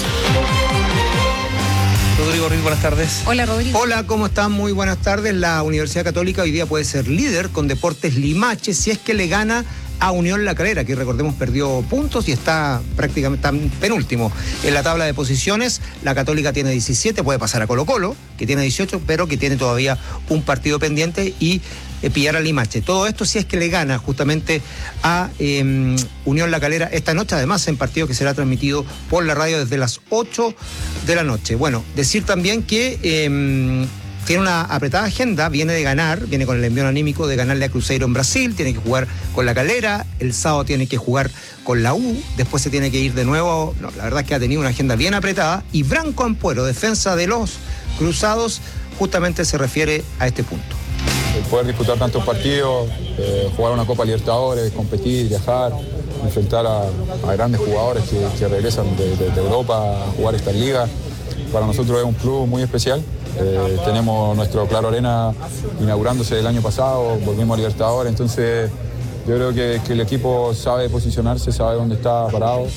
Speaker 15: Rodrigo Ruiz, buenas tardes.
Speaker 16: Hola, Rodrigo.
Speaker 15: Hola, ¿cómo están? Muy buenas tardes. La Universidad Católica hoy día puede ser líder con Deportes Limache si es que le gana a Unión La Calera, que recordemos perdió puntos y está prácticamente penúltimo en la tabla de posiciones. La Católica tiene 17, puede pasar a Colo-Colo, que tiene 18, pero que tiene todavía un partido pendiente, y pillar a Limache. Todo esto si es que le gana justamente a Unión La Calera esta noche, además en partido que será transmitido por la radio desde las 8 de la noche. Bueno, decir también que tiene una apretada agenda, viene con el envío anímico de ganarle a Cruzeiro en Brasil, tiene que jugar con La Calera, el sábado tiene que jugar con la U, después se tiene que ir de nuevo. No, la verdad es que ha tenido una agenda bien apretada, y Branco Ampuero, defensa de los Cruzados, justamente se refiere a este punto.
Speaker 16: El poder disputar tantos partidos, jugar una Copa Libertadores, competir, viajar, enfrentar a grandes jugadores que regresan de Europa a jugar esta liga, para nosotros es un club muy especial. Tenemos nuestro Claro Arena inaugurándose el año pasado, volvimos a Libertadores, entonces yo creo que el equipo sabe posicionarse, sabe dónde está parado.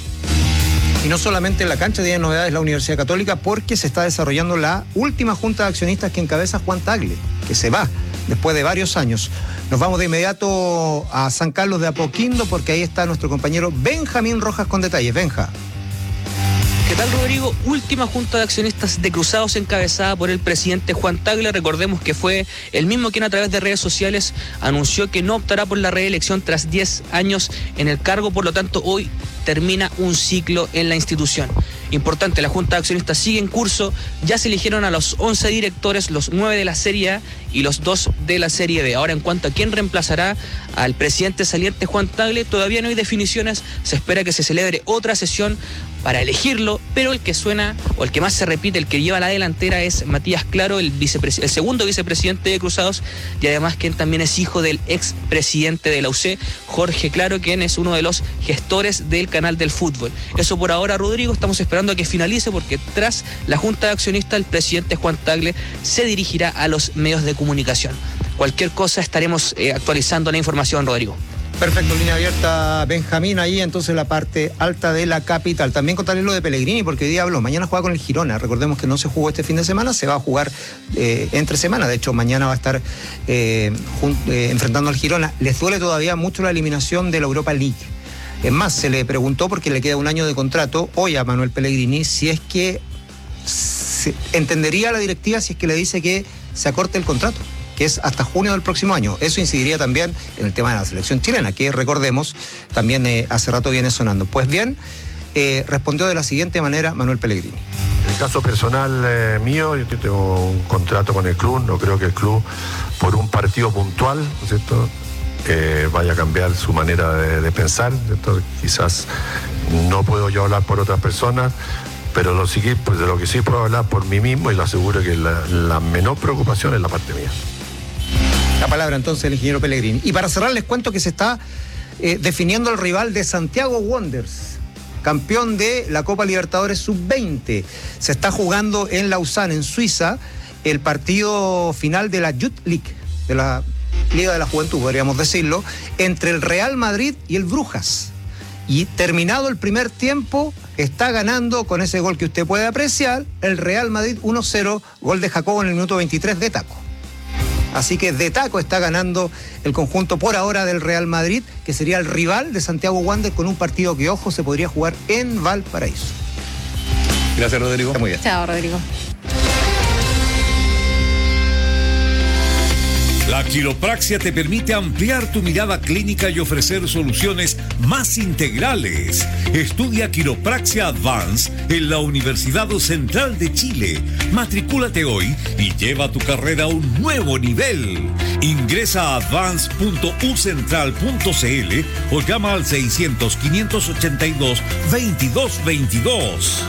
Speaker 15: Y no solamente en la cancha tiene novedades la Universidad Católica, porque se está desarrollando la última junta de accionistas que encabeza Juan Tagle, que se va después de varios años. Nos vamos de inmediato a San Carlos de Apoquindo, porque ahí está nuestro compañero Benjamín Rojas con detalles. Benja.
Speaker 17: ¿Qué tal, Rodrigo? Última junta de accionistas de Cruzados encabezada por el presidente Juan Tagle. Recordemos que fue el mismo quien a través de redes sociales anunció que no optará por la reelección tras 10 años en el cargo, por lo tanto hoy termina un ciclo en la institución. Importante, la junta de accionistas sigue en curso, ya se eligieron a los 11 directores, los 9 de la Serie A y los 2 de la Serie B. Ahora, en cuanto a quién reemplazará al presidente saliente Juan Tagle, todavía no hay definiciones, se espera que se celebre otra sesión para elegirlo, pero el que suena, o el que más se repite, el que lleva la delantera es Matías Claro, el segundo vicepresidente de Cruzados, y además quien también es hijo del expresidente de la UC, Jorge Claro, quien es uno de los gestores del canal del fútbol. Eso por ahora, Rodrigo, estamos esperando a que finalice, porque tras la junta de accionistas el presidente Juan Tagle se dirigirá a los medios de comunicación. Cualquier cosa estaremos actualizando la información, Rodrigo.
Speaker 15: Perfecto, línea abierta, Benjamín, ahí entonces la parte alta de la capital. También contarles lo de Pellegrini, porque hoy día habló, mañana juega con el Girona. Recordemos que no se jugó este fin de semana, se va a jugar entre semana. De hecho, mañana va a estar enfrentando al Girona. Les duele todavía mucho la eliminación de la Europa League. Es más, se le preguntó, porque le queda un año de contrato, hoy a Manuel Pellegrini, si es que entendería la directiva si es que le dice que se acorte el contrato, que es hasta junio del próximo año. Eso incidiría también en el tema de la selección chilena, que recordemos, también hace rato viene sonando. Pues bien, respondió de la siguiente manera Manuel Pellegrini.
Speaker 18: En el caso personal mío, yo tengo un contrato con el club, no creo que el club, por un partido puntual, ¿no es cierto?, vaya a cambiar su manera de pensar, ¿cierto? Quizás no puedo yo hablar por otras personas, pero de lo que sí puedo hablar por mí mismo, y le aseguro que la menor preocupación es la parte mía.
Speaker 15: La palabra entonces del ingeniero Pellegrini. Y para cerrar les cuento que se está definiendo el rival de Santiago Wanderers, campeón de la Copa Libertadores Sub-20. Se está jugando en Lausanne, en Suiza, el partido final de la Youth League, de la Liga de la Juventud, podríamos decirlo, entre el Real Madrid y el Brujas. Y terminado el primer tiempo, está ganando con ese gol que usted puede apreciar, el Real Madrid 1-0, gol de Jacobo en el minuto 23 de taco. Así que de taco está ganando el conjunto por ahora del Real Madrid, que sería el rival de Santiago Wanderers, con un partido que, ojo, se podría jugar en Valparaíso.
Speaker 18: Gracias, Rodrigo.
Speaker 15: Está muy bien.
Speaker 23: Chao, Rodrigo.
Speaker 20: La quiropraxia te permite ampliar tu mirada clínica y ofrecer soluciones más integrales. Estudia Quiropraxia Advance en la Universidad Central de Chile. Matricúlate hoy y lleva tu carrera a un nuevo nivel. Ingresa a advance.ucentral.cl o llama al 600-582-2222.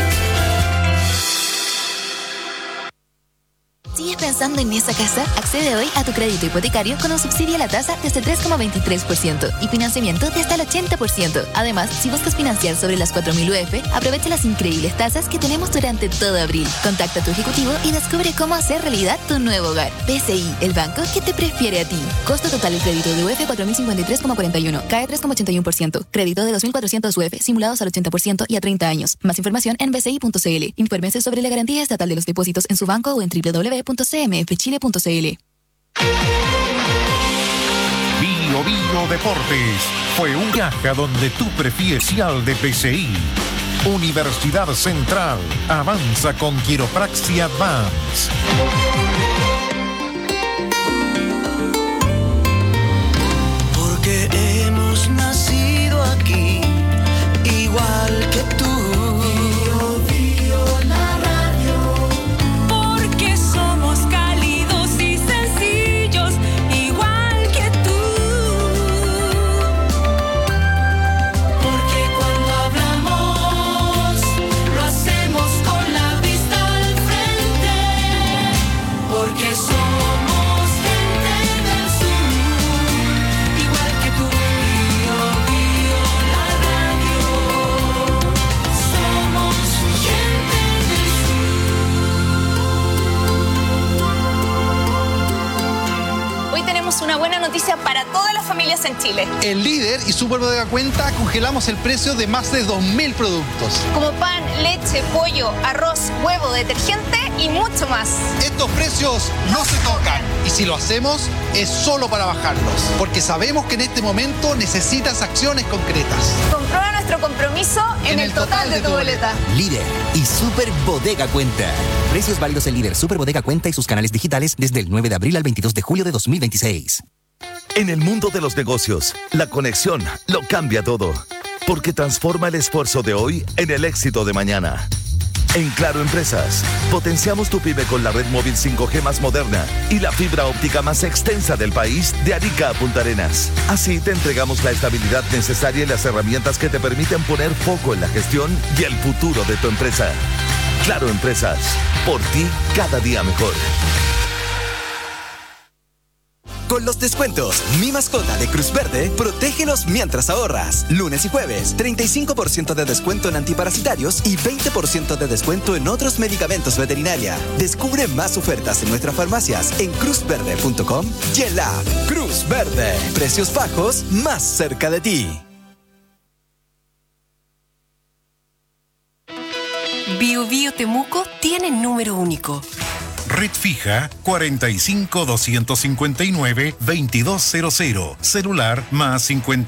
Speaker 21: ¿Sigues pensando en esa casa? Accede hoy a tu crédito hipotecario con un subsidio a la tasa desde 3,23% y financiamiento de hasta el 80%. Además, si buscas financiar sobre las 4.000 UF, aprovecha las increíbles tasas que tenemos durante todo abril. Contacta a tu ejecutivo y descubre cómo hacer realidad tu nuevo hogar. BCI, el banco que te prefiere a ti. Costo total del crédito de UF 4.053,41. CAE 3,81%. Crédito de 2.400 UF simulados al 80% y a 30 años. Más información en bci.cl. Infórmese sobre la garantía estatal de los depósitos en su banco o en www.cmfchile.cl.
Speaker 12: Bio Bio Deportes fue un viaje a donde tú prefieres de PCI. Universidad Central avanza con Quiropraxia Advance.
Speaker 26: Porque hemos nacido aquí, igual que tú. Bio, Bio, la radio. Porque somos Cali.
Speaker 1: familias en Chile.
Speaker 24: En Líder y Super Bodega Cuenta congelamos el precio de más de 2.000 productos.
Speaker 1: Como pan, leche, pollo, arroz, huevo, detergente y mucho más.
Speaker 24: Estos precios no se tocan. Y si lo hacemos, es solo para bajarlos. Porque sabemos que en este momento necesitas acciones concretas.
Speaker 1: Comprueba nuestro compromiso en el total de tu boleta.
Speaker 2: Líder y Super Bodega Cuenta. Precios válidos en Líder, Super Bodega Cuenta y sus canales digitales desde el 9 de abril al 22 de julio de 2026.
Speaker 3: En el mundo de los negocios, la conexión lo cambia todo. Porque transforma el esfuerzo de hoy en el éxito de mañana. En Claro Empresas, potenciamos tu pyme con la red móvil 5G más moderna y la fibra óptica más extensa del país de Arica a Punta Arenas. Así te entregamos la estabilidad necesaria y las herramientas que te permiten poner foco en la gestión y el futuro de tu empresa. Claro Empresas, por ti cada día mejor.
Speaker 11: Con los descuentos Mi Mascota de Cruz Verde, protégelos mientras ahorras. Lunes y jueves, 35% de descuento en antiparasitarios y 20% de descuento en otros medicamentos veterinaria. Descubre más ofertas en nuestras farmacias en cruzverde.com y en la app. Cruz Verde, precios bajos más cerca de ti.
Speaker 6: Bio Bio Temuco tiene número único.
Speaker 12: Red fija 45-259-2200. Celular más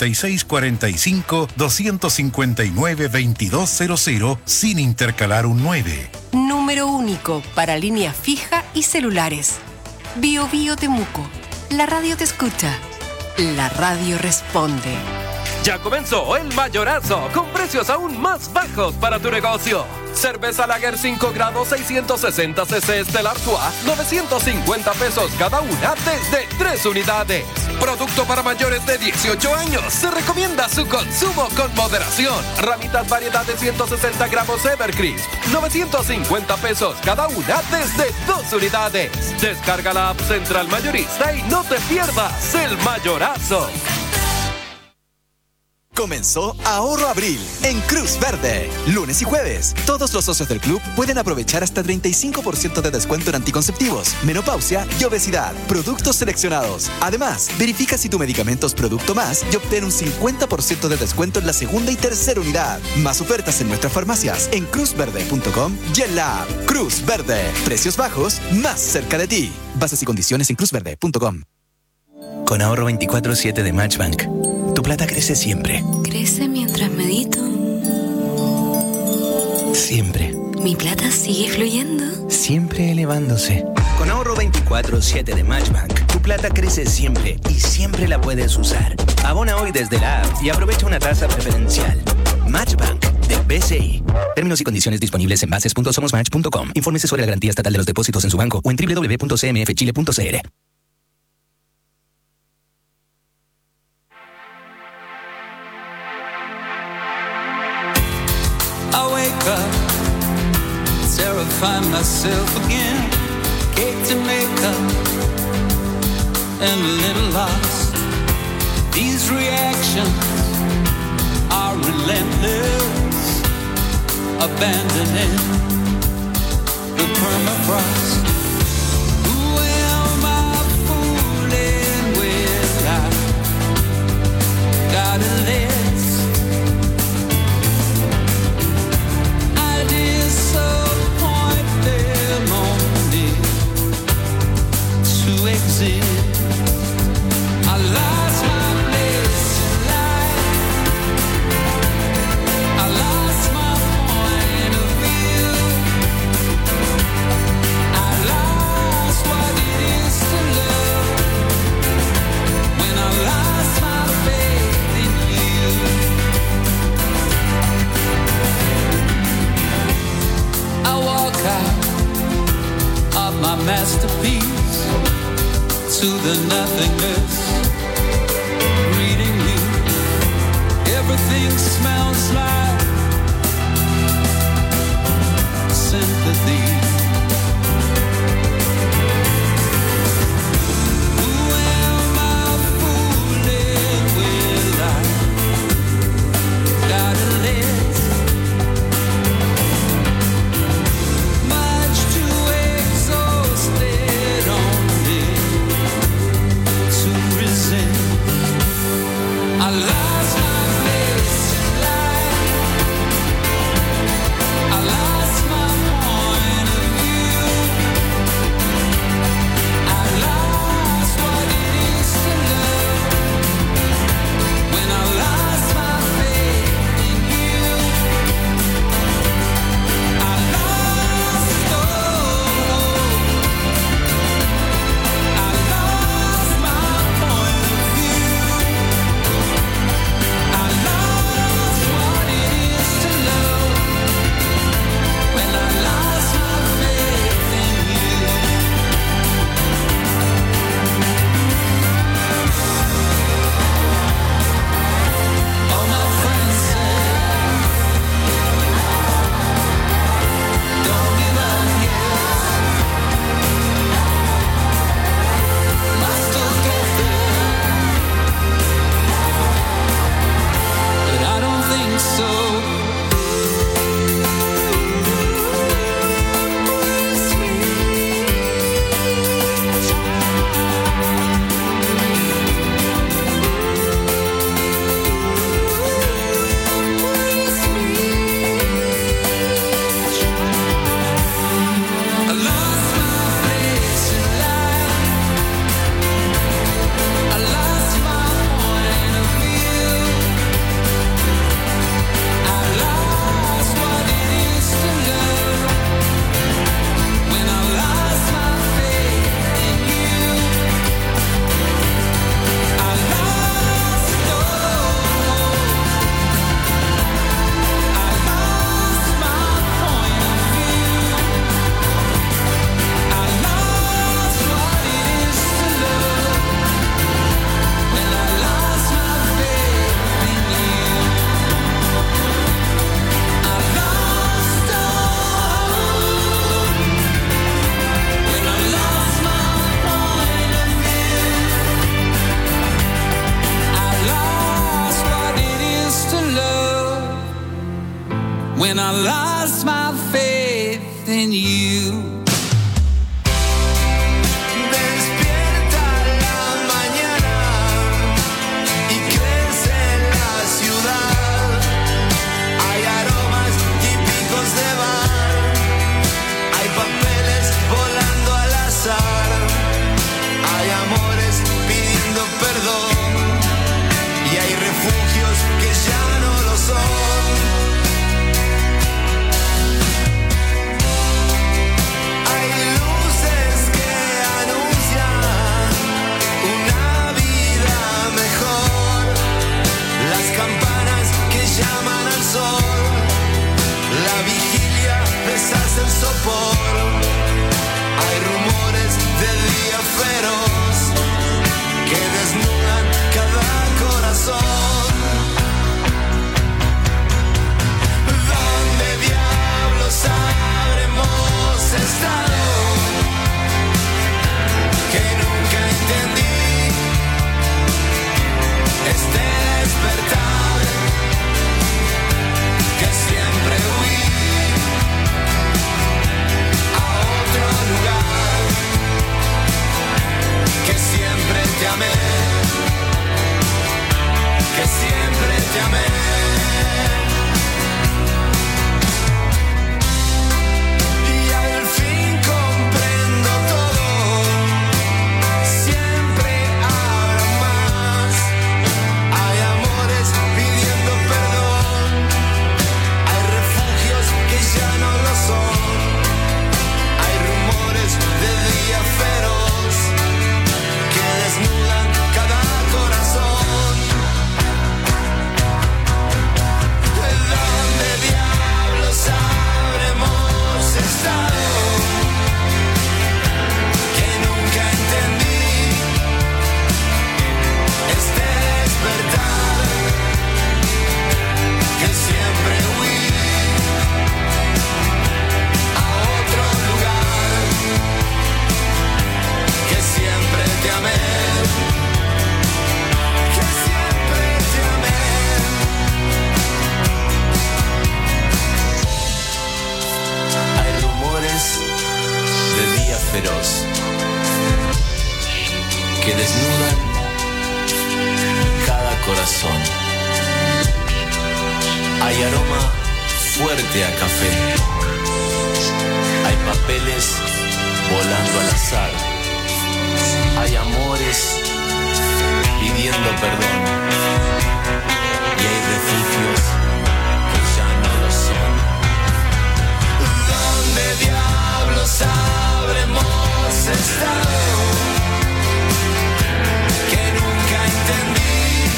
Speaker 12: 5645-259-2200 sin intercalar un 9.
Speaker 6: Número único para línea fija y celulares. Bio Bio Temuco. La radio te escucha. La radio responde.
Speaker 4: Ya comenzó el mayorazo con precios aún más bajos para tu negocio. Cerveza Lager 5 grados 660 cc Stella Artois, 950 pesos cada una desde 3 unidades. Producto para mayores de 18 años. Se recomienda su consumo con moderación. Ramitas variedad de 160 gramos Evercrisp, 950 pesos cada una desde 2 unidades. Descarga la app Central Mayorista y no te pierdas el mayorazo.
Speaker 11: Comenzó Ahorro Abril en Cruz Verde. Lunes y jueves, todos los socios del club pueden aprovechar hasta 35% de descuento en anticonceptivos, menopausia y obesidad. Productos seleccionados. Además, verifica si tu medicamento es Producto Más y obtén un 50% de descuento en la segunda y tercera unidad. Más ofertas en nuestras farmacias en cruzverde.com y en la app. Cruz Verde. Precios bajos más cerca de ti. Bases y condiciones en cruzverde.com.
Speaker 19: Con Ahorro 24/7 de Matchbank, tu plata crece siempre.
Speaker 22: Crece mientras medito.
Speaker 19: Siempre.
Speaker 22: Mi plata sigue fluyendo.
Speaker 19: Siempre elevándose. Con Ahorro 24/7 de Matchbank, tu plata crece siempre y siempre la puedes usar. Abona hoy desde la app y aprovecha una tasa preferencial. Matchbank de BCI. Términos y condiciones disponibles en bases.somosmatch.com. Infórmese sobre la garantía estatal de los depósitos en su banco o en www.cmfchile.cl.
Speaker 27: Find myself again, cake to make up, and a little lost. These reactions are relentless, abandoning the permafrost. Who am I fooling with? I gotta let exist. I lost my place in life. I lost my point of view. I lost what it is to love when I lost my faith in you. I walk out of my masterpiece to the nothingness, reading you. Everything smells like sympathy. Who am I fooling with? I gotta let much too exhausted on me to resist. in you.
Speaker 26: Despierta la mañana y crece la ciudad. Hay aromas típicos de bar. Hay papeles volando al azar. Hay amores pidiendo perdón. Y hay refugios que ya no lo son. Hay luces que anuncian una vida mejor. Las campanas que llaman al sol. La vigilia deshace el sopor. Hay rumores de día feroz que desnudan cada corazón. ¿Dónde diablos habremos estado? Que nunca entendí este despertar que siempre huí a otro lugar, que siempre te amé, que siempre te amé. Y al fin comprendo todo, siempre habrá más. Hay amores pidiendo perdón, hay refugios que ya no lo son. Hay rumores de día feroz que desnudan cada corazón. ¿Dónde diablos habremos estado? Que nunca entendí este despertar que siempre huí a otro lugar, que siempre te amé, que siempre te amé. Hay rumores de día feroz que desnudan cada corazón. Hay aroma fuerte a café. Hay papeles volando al azar. Hay amores pidiendo perdón. Y hay refugios que ya no lo son. ¿Dónde diablos habremos estado? Que nunca entendí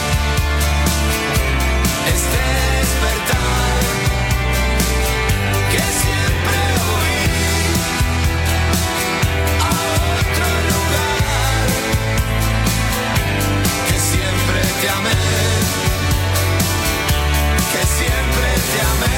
Speaker 26: este despertar que siempre huí a otro lugar, que siempre te amé, que siempre te amé.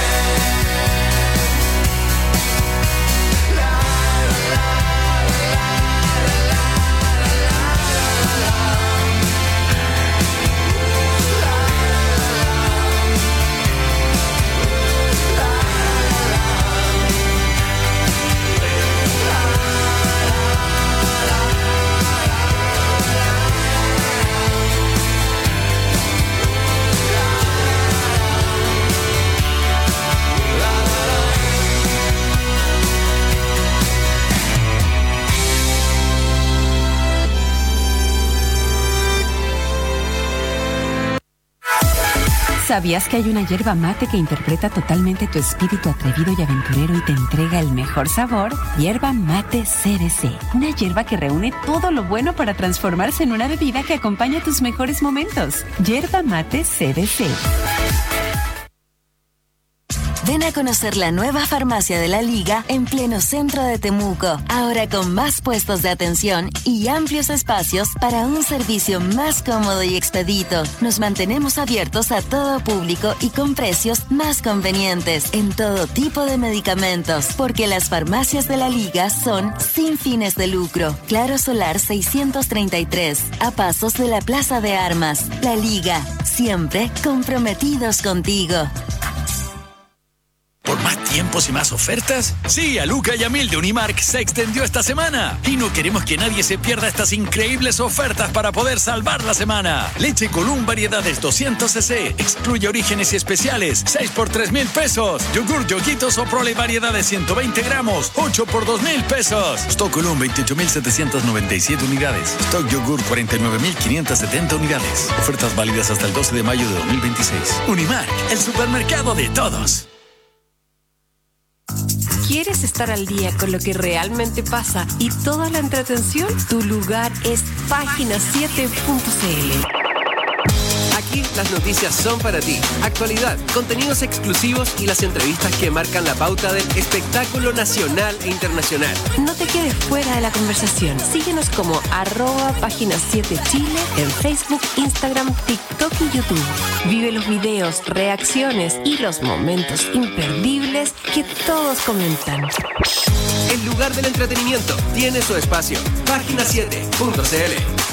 Speaker 5: ¿Sabías que hay una hierba mate que interpreta totalmente tu espíritu atrevido y aventurero y te entrega el mejor sabor? Hierba mate CBC. Una hierba que reúne todo lo bueno para transformarse en una bebida que acompaña tus mejores momentos. Hierba mate CBC.
Speaker 7: Ven a conocer la nueva farmacia de la Liga en pleno centro de Temuco. Ahora con más puestos de atención y amplios espacios para un servicio más cómodo y expedito. Nos mantenemos abiertos a todo público y con precios más convenientes en todo tipo de medicamentos. Porque las farmacias de la Liga son sin fines de lucro. Claro Solar 633, a pasos de la Plaza de Armas. La Liga, siempre comprometidos contigo.
Speaker 3: Por más
Speaker 8: tiempos y más ofertas? Sí, a Luca y a Mil de Unimark se extendió esta semana. Y no queremos que nadie se pierda estas increíbles ofertas para poder salvar la semana. Leche Column variedades 200 cc. Excluye orígenes y especiales. 6 por 3,000 pesos. Yogur Yoguitos o Prole variedades 120 gramos. 8 por 2,000 pesos. Stock Column 28,797 unidades. Stock Yogur 49,570 unidades. Ofertas válidas hasta el 12 de mayo de 2026. Unimark, el supermercado de todos.
Speaker 6: ¿Quieres estar al día con lo que realmente pasa y toda la entretención? Tu lugar es Página7.cl.
Speaker 9: Aquí las noticias son para ti. Actualidad, contenidos exclusivos y las entrevistas que marcan la pauta del espectáculo nacional e internacional.
Speaker 6: No te quedes fuera de la conversación. Síguenos como @Página7Chile en Facebook, Instagram, TikTok y YouTube. Vive los videos, reacciones y los momentos imperdibles que todos comentan.
Speaker 9: El lugar del entretenimiento tiene su espacio. Página7.cl.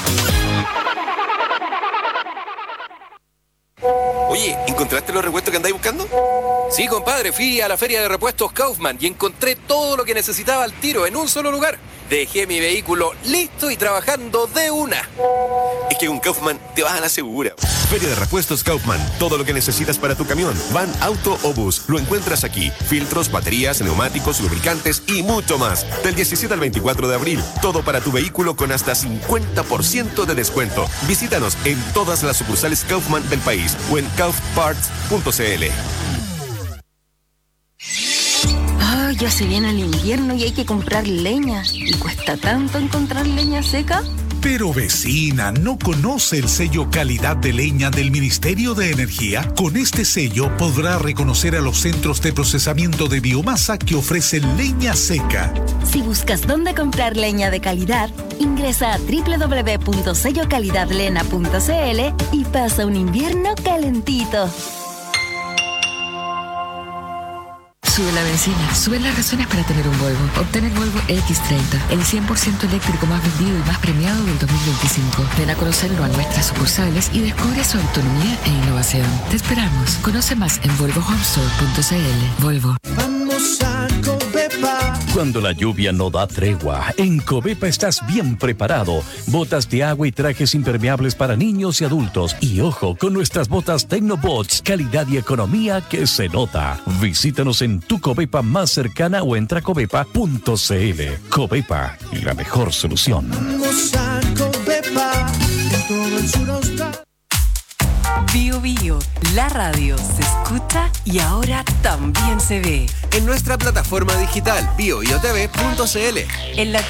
Speaker 10: Oye, ¿encontraste los repuestos que andáis buscando?
Speaker 4: Sí, compadre, fui a la feria de repuestos Kaufman y encontré todo lo que necesitaba al tiro en un solo lugar. Dejé mi vehículo listo y trabajando de una.
Speaker 10: Es que con Kaufman te vas a la segura.
Speaker 13: Feria de Repuestos Kaufman. Todo lo que necesitas para tu camión, van, auto o bus, lo encuentras aquí. Filtros, baterías, neumáticos, lubricantes y mucho más. Del 17 al 24 de abril. Todo para tu vehículo con hasta 50% de descuento. Visítanos en todas las sucursales Kaufman del país o en kaufparts.cl.
Speaker 7: Ya se viene el invierno y hay que comprar leña. ¿Y cuesta tanto encontrar leña seca?
Speaker 14: Pero vecina, ¿no conoce el sello calidad de leña del Ministerio de Energía? Con este sello podrá reconocer a los centros de procesamiento de biomasa que ofrecen leña seca.
Speaker 7: Si buscas dónde comprar leña de calidad, ingresa a www.sellocalidadlena.cl y pasa un invierno calentito.
Speaker 16: Sube la benzina, sube las razones para tener un Volvo. Obtén el Volvo X30, el 100% eléctrico más vendido y más premiado del 2025. Ven a conocerlo a nuestras sucursales y descubre su autonomía e innovación. Te esperamos. Conoce más en volvohomestore.cl. Volvo.
Speaker 26: Vamos a Covepa.
Speaker 25: Cuando la lluvia no da tregua, en Covepa estás bien preparado. Botas de agua y trajes impermeables para niños y adultos. Y ojo, con nuestras botas Tecnobots, calidad y economía que se nota. Visítanos en tu Covepa más cercana o entra a covepa.cl. Covepa, la mejor solución.
Speaker 26: Vamos a Covepa. En todo el sur austral.
Speaker 6: Bio Bio, la radio se escucha y ahora también se ve.
Speaker 9: En nuestra plataforma digital bioiotv.cl.
Speaker 6: En la